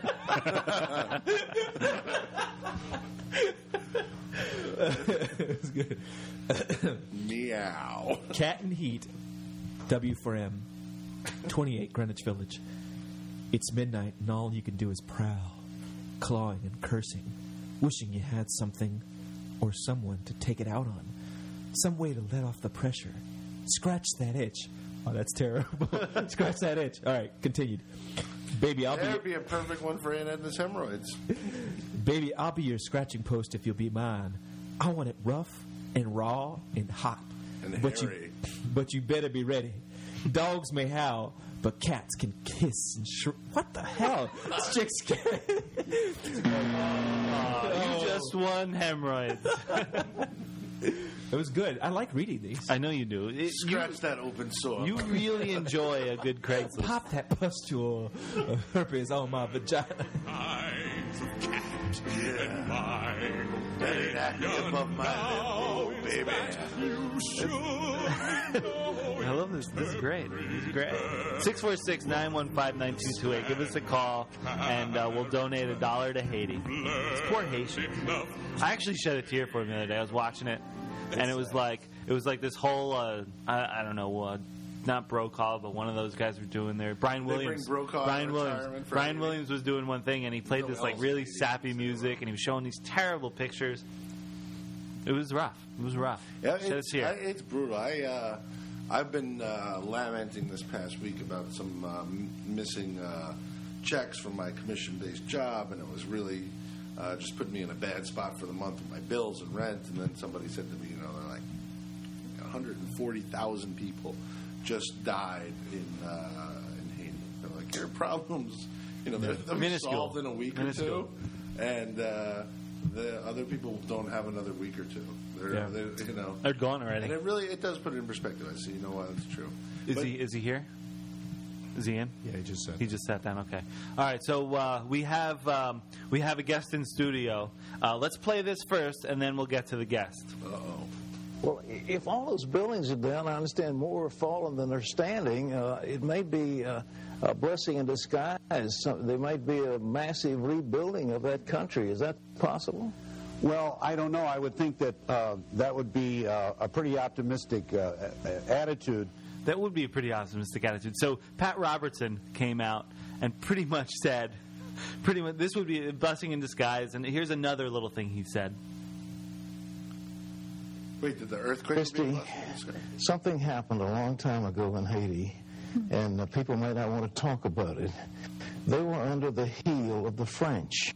S7: type.
S8: It's good.
S9: Meow.
S8: Cat and Heat, W for M, 28, Greenwich Village. It's midnight and all you can do is prowl, clawing and cursing, wishing you had something or someone to take it out on. Some way to let off the pressure. Scratch that itch. Oh, that's terrible. Scratch that itch. All right, continued. Baby,
S9: That'd be a perfect one for Aunt Edna's hemorrhoids.
S8: Baby, I'll be your scratching post if you'll be mine. I want it rough, and raw and hot.
S9: And
S8: but
S9: hairy.
S8: But you better be ready. Dogs may howl, but cats can kiss and what the hell? This chick's scared.
S6: You just won hemorrhoids.
S8: It was good. I like reading these.
S6: I know you do.
S9: Scratch that open sore.
S6: You really enjoy a good Craigslist.
S8: Pop that pustule of herpes on my vagina.
S20: Eyes of cat and mine.
S9: Hey, that above my lip, baby.
S6: I love this. This is great. This is great. 646-915-9228. Give us a call, and we'll donate $1 to Haiti. It's poor Haitians. I actually shed a tear for him the other day. I was watching it, and it was like this whole I don't know. Not Brokaw, but one of those guys were doing there. Brian Williams. Brian Williams was doing one thing, and he played this like really sappy music, and he was showing these terrible pictures. It was rough. It was rough.
S9: Yeah, it's brutal. I've been lamenting this past week about some missing checks from my commission-based job, and it was really just putting me in a bad spot for the month with my bills and rent. And then somebody said to me, they're like 140,000 people just died in Haiti. They're like, your problems, they're solved in a week or two, and the other people don't have another week or two. They're
S6: gone already.
S9: And it does put it in perspective. I see, that's true.
S6: Is he here? Is he in?
S7: Yeah, he just
S6: sat down. Okay. All right. So we have a guest in studio. Let's play this first, and then we'll get to the guest.
S9: Uh-oh.
S5: Well, if all those buildings are down, I understand more are fallen than they're standing. It may be a blessing in disguise. There might be a massive rebuilding of that country. Is that possible?
S22: Well, I don't know. I would think that that would be a pretty optimistic attitude.
S6: That would be a pretty optimistic attitude. So Pat Robertson came out and pretty much said, this would be a blessing in disguise. And here's another little thing he said.
S9: Wait, did the earthquake?
S5: Christy, something happened a long time ago in Haiti, and people may not want to talk about it. They were under the heel of the French.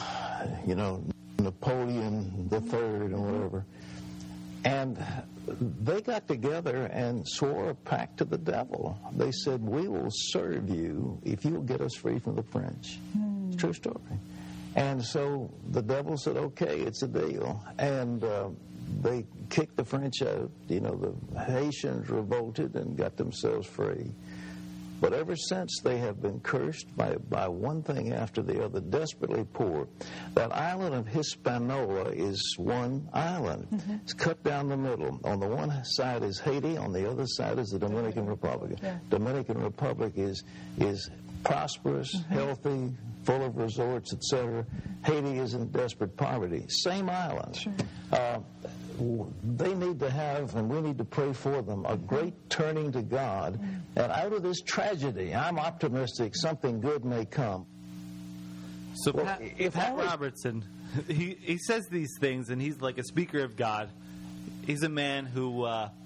S5: Napoleon III and whatever. And they got together and swore a pact to the devil. They said, we will serve you if you will get us free from the French. It's a true story. And so the devil said, okay, it's a deal. And they kicked the French out. The Haitians revolted and got themselves free. But ever since, they have been cursed by one thing after the other, desperately poor. That island of Hispaniola is one island. Mm-hmm. It's cut down the middle. On the one side is Haiti. On the other side is the Dominican Republic. Yeah. Dominican Republic is prosperous, healthy, full of resorts, etc. Haiti is in desperate poverty. Same island. Sure. They need to have, and we need to pray for them, a great turning to God. And out of this tragedy, I'm optimistic something good may come.
S6: So Pat Robertson, he says these things, and he's like a speaker of God. He's a man who...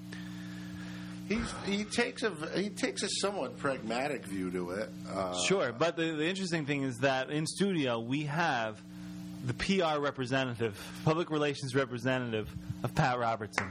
S9: He takes a somewhat pragmatic view to it.
S6: Sure, but the interesting thing is that in studio we have the PR representative, public relations representative of Pat Robertson.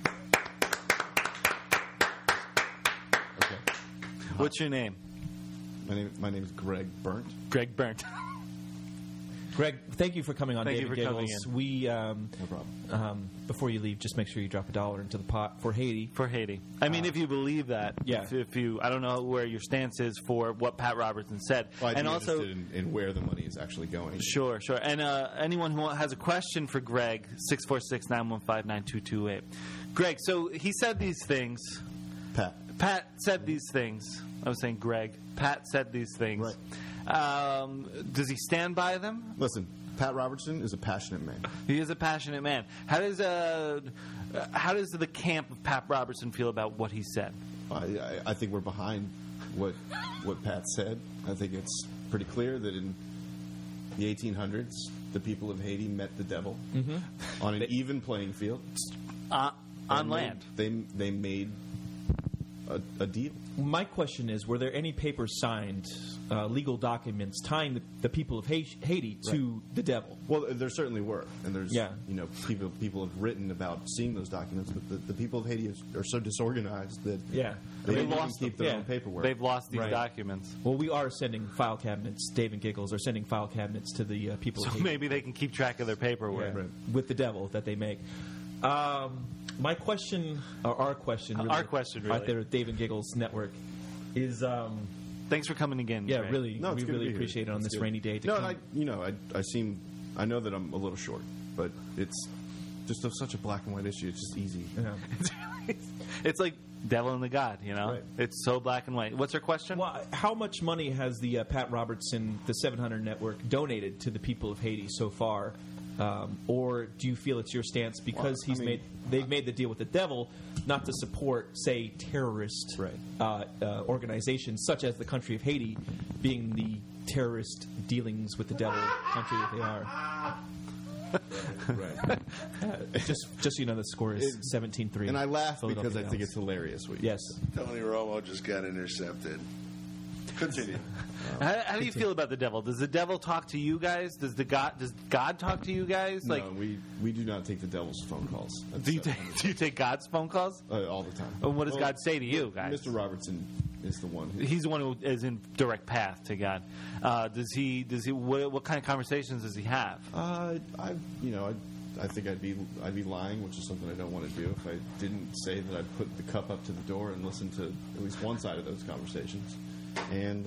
S7: Okay.
S6: What's your name?
S7: My name is Greg Burnt.
S6: Greg Burnt.
S8: Greg, thank you for coming on.
S6: Thank
S8: David
S6: you for
S8: Giggles.
S6: coming in.
S8: We
S7: no problem.
S8: Before you leave, just make sure you drop $1 into the pot for Haiti.
S6: For Haiti. I mean, if you believe that.
S8: Yeah.
S6: If you, I don't know where your stance is for what Pat Robertson said.
S7: Well, I'd
S6: and
S7: be
S6: also
S7: interested in where the money is actually going.
S6: Sure. And anyone who has a question for Greg, 646-915-9228. Greg, so he said these things. Pat said these things. I was saying Greg. Pat said these things.
S7: Right.
S6: Does he stand by them?
S7: Listen, Pat Robertson is a passionate man.
S6: He is a passionate man. How does the camp of Pat Robertson feel about what he said?
S7: I think we're behind what Pat said. I think it's pretty clear that in the 1800s, the people of Haiti met the devil on an even playing field.
S6: On land.
S7: They made a deal.
S8: My question is, were there any papers signed, legal documents tying the people of Haiti to the devil?
S7: Well, there certainly were, and there's people have written about seeing those documents, but the people of Haiti are so disorganized that they don't even keep their own paperwork.
S6: They've lost these documents.
S8: Well, we are sending file cabinets. Dave and Giggles are sending file cabinets to the people of Haiti.
S6: So maybe they can keep track of their paperwork
S8: with the devil that they make. My question, or our question, really, right there at Dave and Giggles Network, is
S6: thanks for coming again.
S8: Yeah,
S6: Greg.
S8: really, we really appreciate it on this rainy day.
S7: I know that I'm a little short, but it's just such a black and white issue. It's just easy.
S6: Yeah. It's like devil and the God, you know. Right. It's so black and white. What's your question?
S8: Well, how much money has the Pat Robertson, the 700 Network, donated to the people of Haiti so far? Or do you feel it's your stance because they've made the deal with the devil not to support, say, terrorist organizations such as the country of Haiti, being the terrorist dealings with the devil country that they are? Just so you know, the score is 17-3.
S7: And I laugh because I think it's hilarious.
S8: Yes.
S9: Tony Romo just got intercepted. Continue.
S6: How do you feel about the devil? Does the devil talk to you guys? Does God talk to you guys?
S7: No, we do not take the devil's phone calls.
S6: Do you take God's phone calls?
S7: All the time.
S6: And what does God say to you guys?
S7: Mr. Robertson is the one.
S6: He's the one who is in direct path to God. Does he? What kind of conversations does he have?
S7: I think I'd be lying, which is something I don't want to do if I didn't say that I'd put the cup up to the door and listen to at least one side of those conversations. And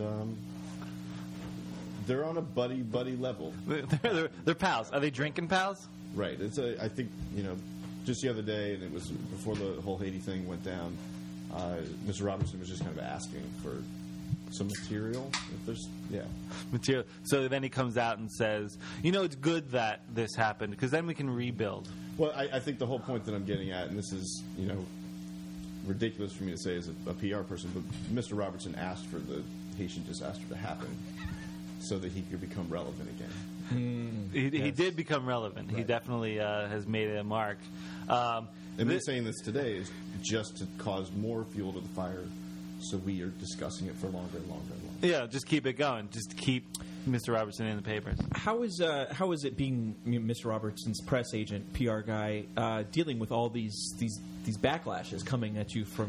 S7: they're on a buddy level.
S6: They're pals. Are they drinking pals?
S7: Right. I think just the other day, and it was before the whole Haiti thing went down. Mr. Robertson was just kind of asking for some material.
S6: Material. So then he comes out and says, it's good that this happened because then we can rebuild.
S7: Well, I think the whole point that I'm getting at, and this is ridiculous for me to say as a PR person, but Mr. Robertson asked for the Haitian disaster to happen so that he could become relevant again.
S6: He did become relevant. Right. He definitely has made a mark.
S7: And me saying this today is just to cause more fuel to the fire, so we are discussing it for longer and longer and longer.
S6: Yeah, just keep it going. Just keep Mr. Robertson in the papers.
S8: How is it being Mr. Robertson's press agent, PR guy, dealing with all these backlashes coming at you from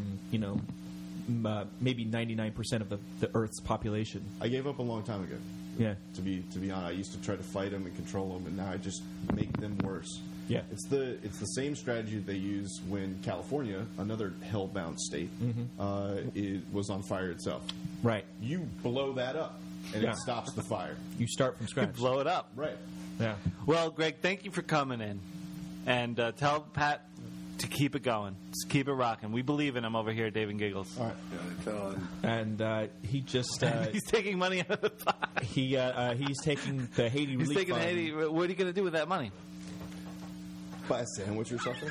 S8: maybe 99% of the Earth's population?
S7: I gave up a long time ago.
S8: Yeah.
S7: To be honest, I used to try to fight them and control them, and now I just make them worse.
S8: Yeah.
S7: It's the same strategy they use when California, another hellbound state, it was on fire itself.
S8: Right.
S7: You blow that up, and it stops the fire.
S8: You start from scratch.
S6: You blow it up.
S7: Right.
S8: Yeah.
S6: Well, Greg, thank you for coming in, and tell Pat to keep it going. Just keep it rocking. We believe in him over here at Dave and Giggles.
S7: All right.
S8: And he just
S6: he's taking money out of the pot.
S8: He's taking the Haiti relief.
S6: He's taking
S8: fund.
S6: Haiti. What are you going to do with that money?
S7: Buy a sandwich or something.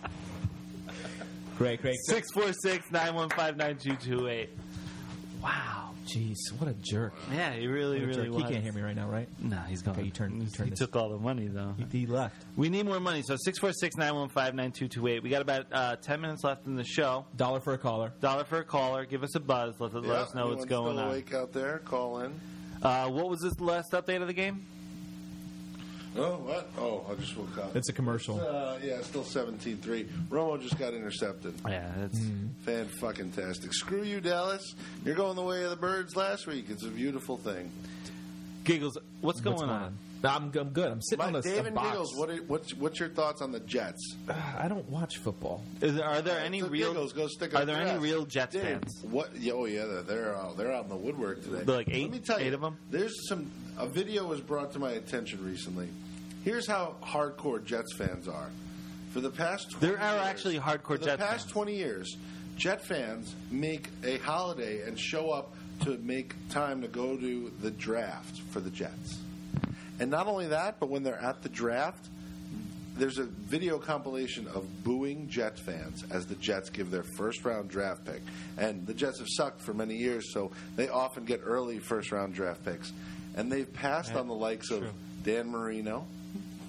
S8: Great.
S6: 646-915-9228. Wow.
S8: Jeez, what a jerk.
S6: Yeah, he really was.
S8: He can't hear me right now, right?
S6: No, he's gone.
S8: Okay,
S6: he took all the money, though.
S8: He left.
S6: We need more money, so 646-915-9228. We got about 10 minutes left in the show.
S8: $1 for a caller.
S6: $1 for a caller. Give us a buzz. Let us know what's going
S9: still
S6: on.
S9: Awake out there? Call in.
S6: What was this last update of the game?
S9: Oh, what? Oh, I just woke up.
S8: It's a commercial.
S9: Still 17-3. Romo just got intercepted.
S6: Yeah, that's
S9: fan-fucking-tastic. Screw you, Dallas. You're going the way of the birds last week. It's a beautiful thing.
S6: Giggles, what's going on?
S8: I'm good. I'm sitting on a
S9: Dave and
S8: box.
S9: Giggles, what's your thoughts on the Jets?
S8: I don't watch football.
S6: Are there any real?
S9: Giggles, go stick
S6: are there any real Jets
S9: Dave,
S6: fans?
S9: What? Oh yeah, they're out in the woodwork today.
S6: They're like eight.
S9: Let me tell you,
S6: of them.
S9: There's a video was brought to my attention recently. Here's how hardcore Jets fans are. For the past 20
S6: there are
S9: years,
S6: actually hardcore Jets fans. For the past
S9: 20 years, Jet fans make a holiday and show up to make time to go to the draft for the Jets. And not only that, but when they're at the draft, there's a video compilation of booing Jets fans as the Jets give their first-round draft pick. And the Jets have sucked for many years, so they often get early first-round draft picks. And they've passed on the likes of Dan Marino,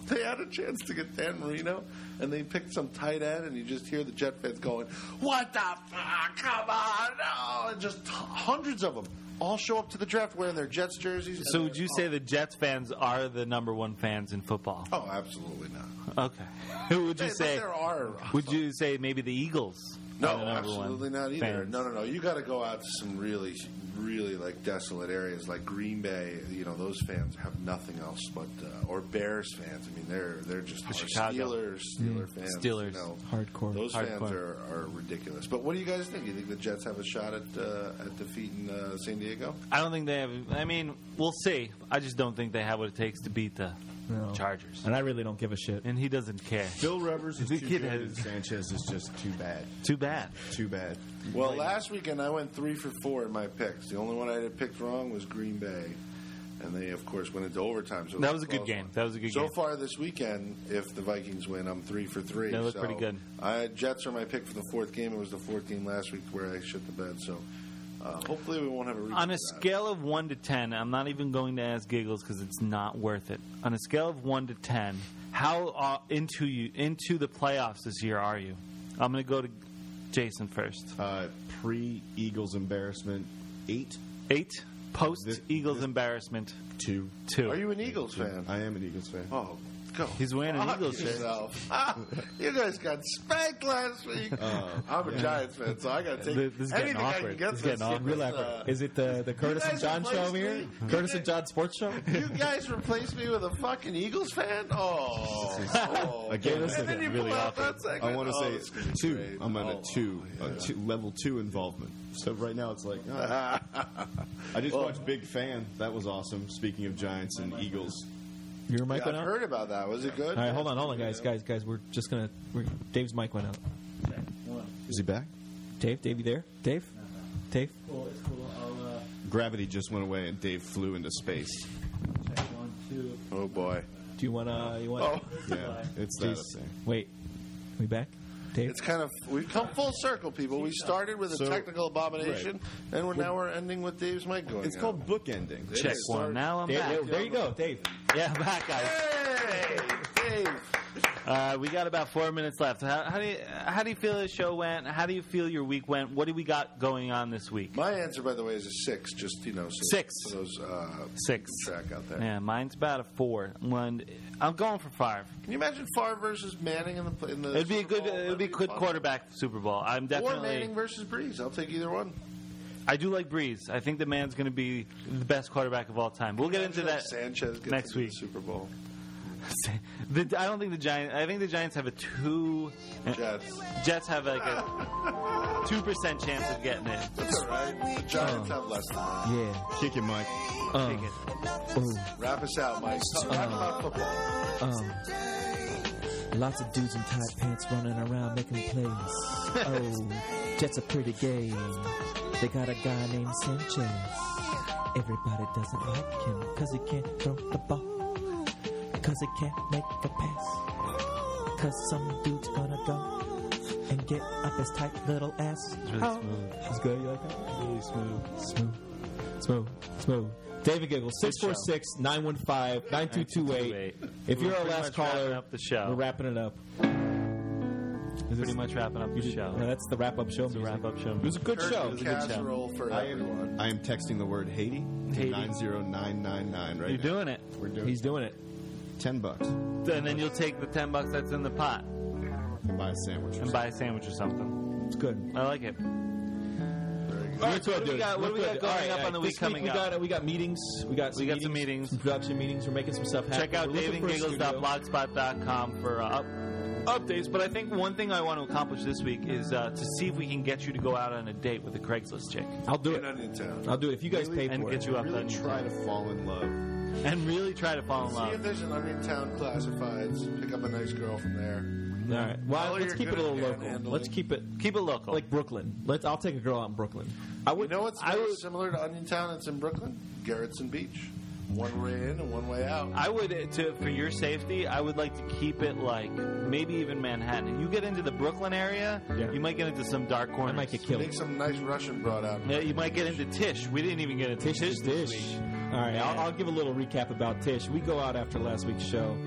S9: they had a chance to get Dan Marino, and they picked some tight end, and you just hear the Jet fans going, "What the fuck? Come on!" No! And just hundreds of them all show up to the draft wearing their Jets jerseys.
S6: So would you say the Jets fans are the number one fans in football?
S9: Oh, absolutely not.
S6: Okay. Who would you say?
S9: There are.
S6: Would you say maybe the Eagles?
S9: No, absolutely not either.
S6: fans?
S9: No. You got to go out to some really, really like desolate areas like Green Bay. You know, those fans have nothing else but or Bears fans. I mean, they're just
S6: Chicago.
S9: Steeler fans.
S6: Steelers,
S9: you know.
S8: hardcore.
S9: Those fans are ridiculous. But what do you guys think? You think the Jets have a shot at defeating San Diego?
S6: I don't think they have. I mean, we'll see. I just don't think they have what it takes to beat the Chargers.
S8: And I really don't give a shit.
S6: And he doesn't care.
S7: Phil Rivers is
S6: The
S7: too
S6: kid
S7: good,
S6: has-
S7: and Sanchez is just too bad.
S6: Too bad.
S7: Too bad.
S9: Well, last weekend I went 3 for 4 in my picks. The only one I had picked wrong was Green Bay, and they of course went into overtime. So
S6: That was a good game. That was a good
S9: So
S6: game.
S9: far this weekend, if the Vikings win, I'm 3 for 3.
S6: They look pretty good.
S9: Jets are my pick for the 4th game. It was the 4th game last week where I shit the bed. So hopefully we won't have a repeat
S6: On a
S9: of that.
S6: scale of 1 to 10, I'm not even going to ask Giggles because it's not worth it. On a scale of 1 to 10, how into the playoffs this year are you? I'm going to go to Jason first.
S7: Pre-Eagles embarrassment, 8.
S6: 8. Post-Eagles embarrassment,
S7: 2.
S9: Are you an Eagles fan?
S7: I am an Eagles fan.
S9: Oh, go.
S6: He's wearing an
S9: Fuck
S6: Eagles shirt.
S9: yourself. You guys got spanked last week. I'm a Giants fan, so I got to take
S8: This is getting
S9: anything I
S8: awkward.
S9: can get
S8: This is getting awkward. Real awkward. Is it the Curtis and
S9: guys
S8: John show
S9: replaced
S8: here?
S9: me.
S8: Curtis and John sports show?
S9: You guys replaced me with a fucking Eagles fan? Oh.
S7: Again,
S9: and then you
S7: really
S9: pull out
S7: awkward.
S9: that segment.
S7: I want to
S9: Oh,
S7: say
S9: this is gonna be
S7: 2.
S9: great.
S7: I'm at a 2, level 2 involvement. So right now it's like, I just watched Big Fan. That was awesome. Speaking of Giants and Eagles.
S8: Your mic
S9: Yeah,
S8: went
S9: I've
S8: out?
S9: heard about that. Was it good?
S8: All right, hold on, guys. We're just going to... Dave's mic went out.
S7: Is he back?
S8: Dave, you there? Dave? Dave?
S6: Cool, it's cool. I'll,
S7: Gravity just went away and Dave flew into space.
S6: check 1, 2.
S9: Oh, boy.
S8: Do you want to...
S9: Oh.
S7: Yeah, it's that thing.
S8: Wait. We back? Dave?
S9: It's kind of we've come full circle, people. We started with a
S7: So-
S9: technical abomination, and now we're ending with Dave's mic going.
S7: It's
S9: out.
S7: called bookending.
S6: Check 1. Now I'm back.
S8: There you go, Dave.
S6: Yeah, I'm back, guys.
S9: Hey, Dave.
S6: We got about 4 minutes left. How do you feel the show went? How do you feel your week went? What do we got going on this week?
S9: My answer, by the way, is a 6. Just so
S6: 6.
S9: for those
S6: 6
S9: track out there.
S6: Yeah, mine's about a 4. I'm going for 5.
S9: Can you imagine Favre versus Manning in the
S6: It'd be a
S9: Super
S6: good.
S9: Bowl?
S6: It'd be a
S9: That'd
S6: good
S9: fun.
S6: quarterback Super Bowl. I'm
S9: Or
S6: definitely.
S9: Manning versus Breeze. I'll take either one.
S6: I do like Breeze. I think the man's going to be the best quarterback of all time. We'll get into that
S9: Sanchez gets
S6: next
S9: into
S6: week.
S9: the Super Bowl.
S6: I don't think the Giants. I think the Giants have a 2.
S9: Jets.
S6: Jets have like a 2% chance of getting it.
S9: That's all right. The Giants have less than that.
S8: Yeah.
S7: Kick it, Mike.
S6: Take it.
S9: Wrap us out, Mike. Talk about football.
S8: Lots of dudes in tight pants running around making plays. Oh, Jets are pretty gay. They got a guy named Sanchez. Everybody doesn't like him because he can't throw the ball. Because he can't make a pass. Because some dude's gonna go and get up his tight little ass.
S6: It's really smooth.
S8: It's good. You like that?
S6: Really smooth.
S8: Smooth. David Giggles, 646-915-9228. If you're our
S6: Pretty
S8: last
S6: much wrapping
S8: caller,
S6: up the show.
S8: we're wrapping it up.
S6: Pretty much wrapping up the show.
S8: No, that's the wrap-up show.
S6: It's a wrap-up show.
S8: It was a good show.
S9: Turkey casserole for everyone.
S7: I am texting the word Haiti to
S6: Haiti.
S7: 90999 right
S6: You're
S7: now.
S6: doing it.
S7: We're doing
S8: He's doing it.
S7: $10
S6: And then you'll take the $10 that's in the pot
S7: and buy a sandwich.
S6: and buy a sandwich or something.
S8: It's good.
S6: I like it.
S8: All right,
S6: so what do we got going up on the week
S8: this
S6: coming
S8: week
S6: up?
S8: we got meetings. We got some
S6: meetings.
S8: Some production meetings. We're making some stuff happen.
S6: Check out
S8: We're looking for a studio.
S6: davidgiggles.blogspot.com for updates. But I think one thing I want to accomplish this week is to see if we can get you to go out on a date with a Craigslist chick.
S8: I'll do it.
S9: Onion
S8: I'll do it if you guys pay
S6: and
S8: for
S6: get
S8: it.
S6: you up
S7: Really
S6: on
S7: try to fall in love.
S6: and really try to fall in
S9: See if
S6: love.
S9: there's an Onion Town classifieds. Pick up a nice girl from there.
S8: All right. Well,
S9: Tell her
S8: let's
S9: you're
S8: keep it a
S9: good
S8: little
S9: at
S8: local.
S9: handling.
S8: Let's keep it
S6: local,
S8: like Brooklyn. I'll take a girl out in Brooklyn.
S9: You know what's very similar to Onion Town? It's in Brooklyn. Garrettson Beach. One way in and one way out.
S6: I would, for your safety, I would like to keep it like maybe even Manhattan. If you get into the Brooklyn area, you might get into some dark corners.
S8: I might get killed.
S9: Take some nice Russian brought out.
S6: Yeah, you might get into Tish. We didn't even get into Tish this week.
S8: All right, I'll give a little recap about Tish. We go out after last week's show.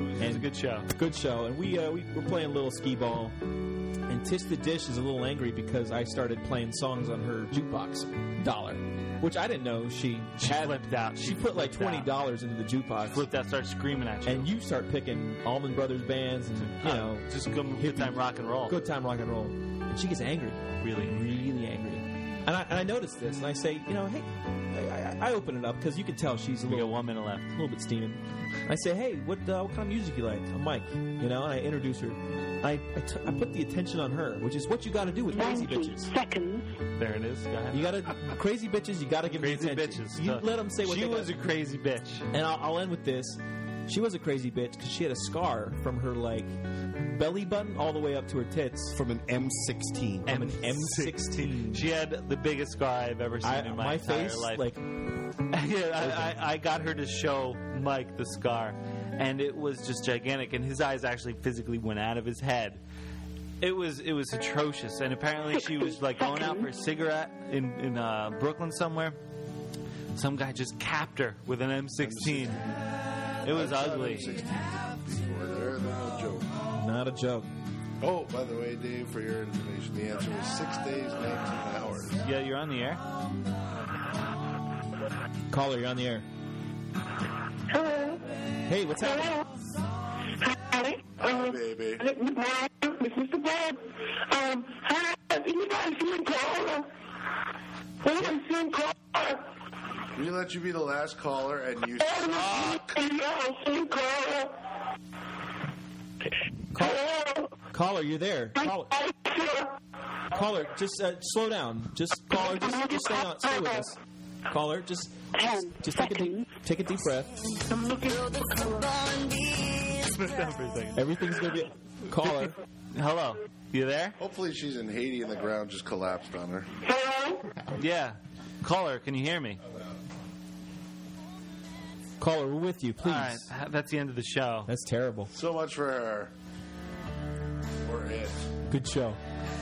S6: It was a good show.
S8: Good show. And we were playing a little skee ball. And Tish the Dish is a little angry because I started playing songs on her jukebox dollar, which I didn't know she had.
S6: Flipped out.
S8: She put like $20 into the jukebox.
S6: Flipped out, started screaming at you.
S8: And you start picking Allman Brothers bands and, you know.
S6: Just good time rock and roll.
S8: Good time rock and roll. And she gets angry. Really angry. And I noticed this, and I say, you know, hey, I open it up because you can tell she's
S6: We got 1 minute left.
S8: a little bit steaming. I say, hey, what kind of music you like? I'm Mike, you know, and I introduce her. I put the attention on her, which is what you got to do with crazy bitches.
S12: Seconds.
S6: There it is. Go ahead.
S8: You got to crazy bitches. You got to give them
S6: Crazy
S8: attention.
S6: bitches.
S8: You let them say what
S6: She
S8: they
S6: was a crazy bitch.
S8: And I'll end with this. She was a crazy bitch because she had a scar from her like belly button all the way up to her tits
S7: from an M16.
S8: From an M16.
S6: She had the biggest scar I've ever seen in my entire
S8: face,
S6: life.
S8: like,
S6: yeah, I got her to show Mike the scar, and it was just gigantic. And his eyes actually physically went out of his head. It was atrocious. And apparently she was like going out for a cigarette in Brooklyn somewhere. Some guy just capped her with an M16. It was ugly.
S9: They're no joke.
S8: Not a joke.
S9: Oh, by the way, Dave, for your information, the answer was 6 days, 19 hours.
S6: Yeah, you're on the air.
S8: Caller, you're on the air.
S10: Hello.
S8: Hey, what's happening?
S9: Hi, baby.
S10: This is Mr. Bob. Hi, you guys seen Caller? You guys seen Caller?
S9: We let you be the last caller, and you suck.
S8: Caller, you're there. Caller, just slow down. Just caller, just stay with us. Caller, just take a deep breath. Everything's gonna be. Caller,
S6: hello. You there?
S9: Hopefully she's in Haiti and the ground just collapsed on her.
S6: Yeah. Caller, can you hear me?
S8: Caller, we're with you, please.
S6: All right, that's the end of the show.
S8: That's terrible.
S9: So much for her. Or it.
S8: Good show.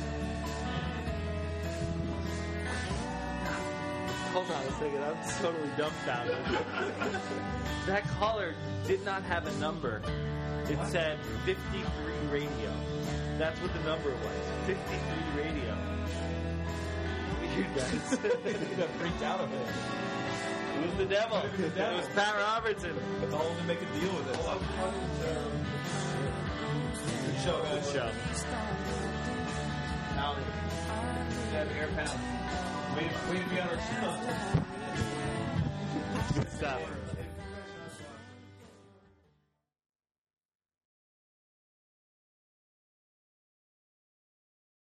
S6: Hold on a second. I'm totally dumbfounded. That caller did not have a number. It said 53 radio. That's what the number was. 53 radio. You guys got freaked out of it. It was the devil. It was Pat Robertson.
S8: It's all to make a deal with it. Good show.
S6: Good show. Pound. Air pound. Way to be on our show. Good stuff.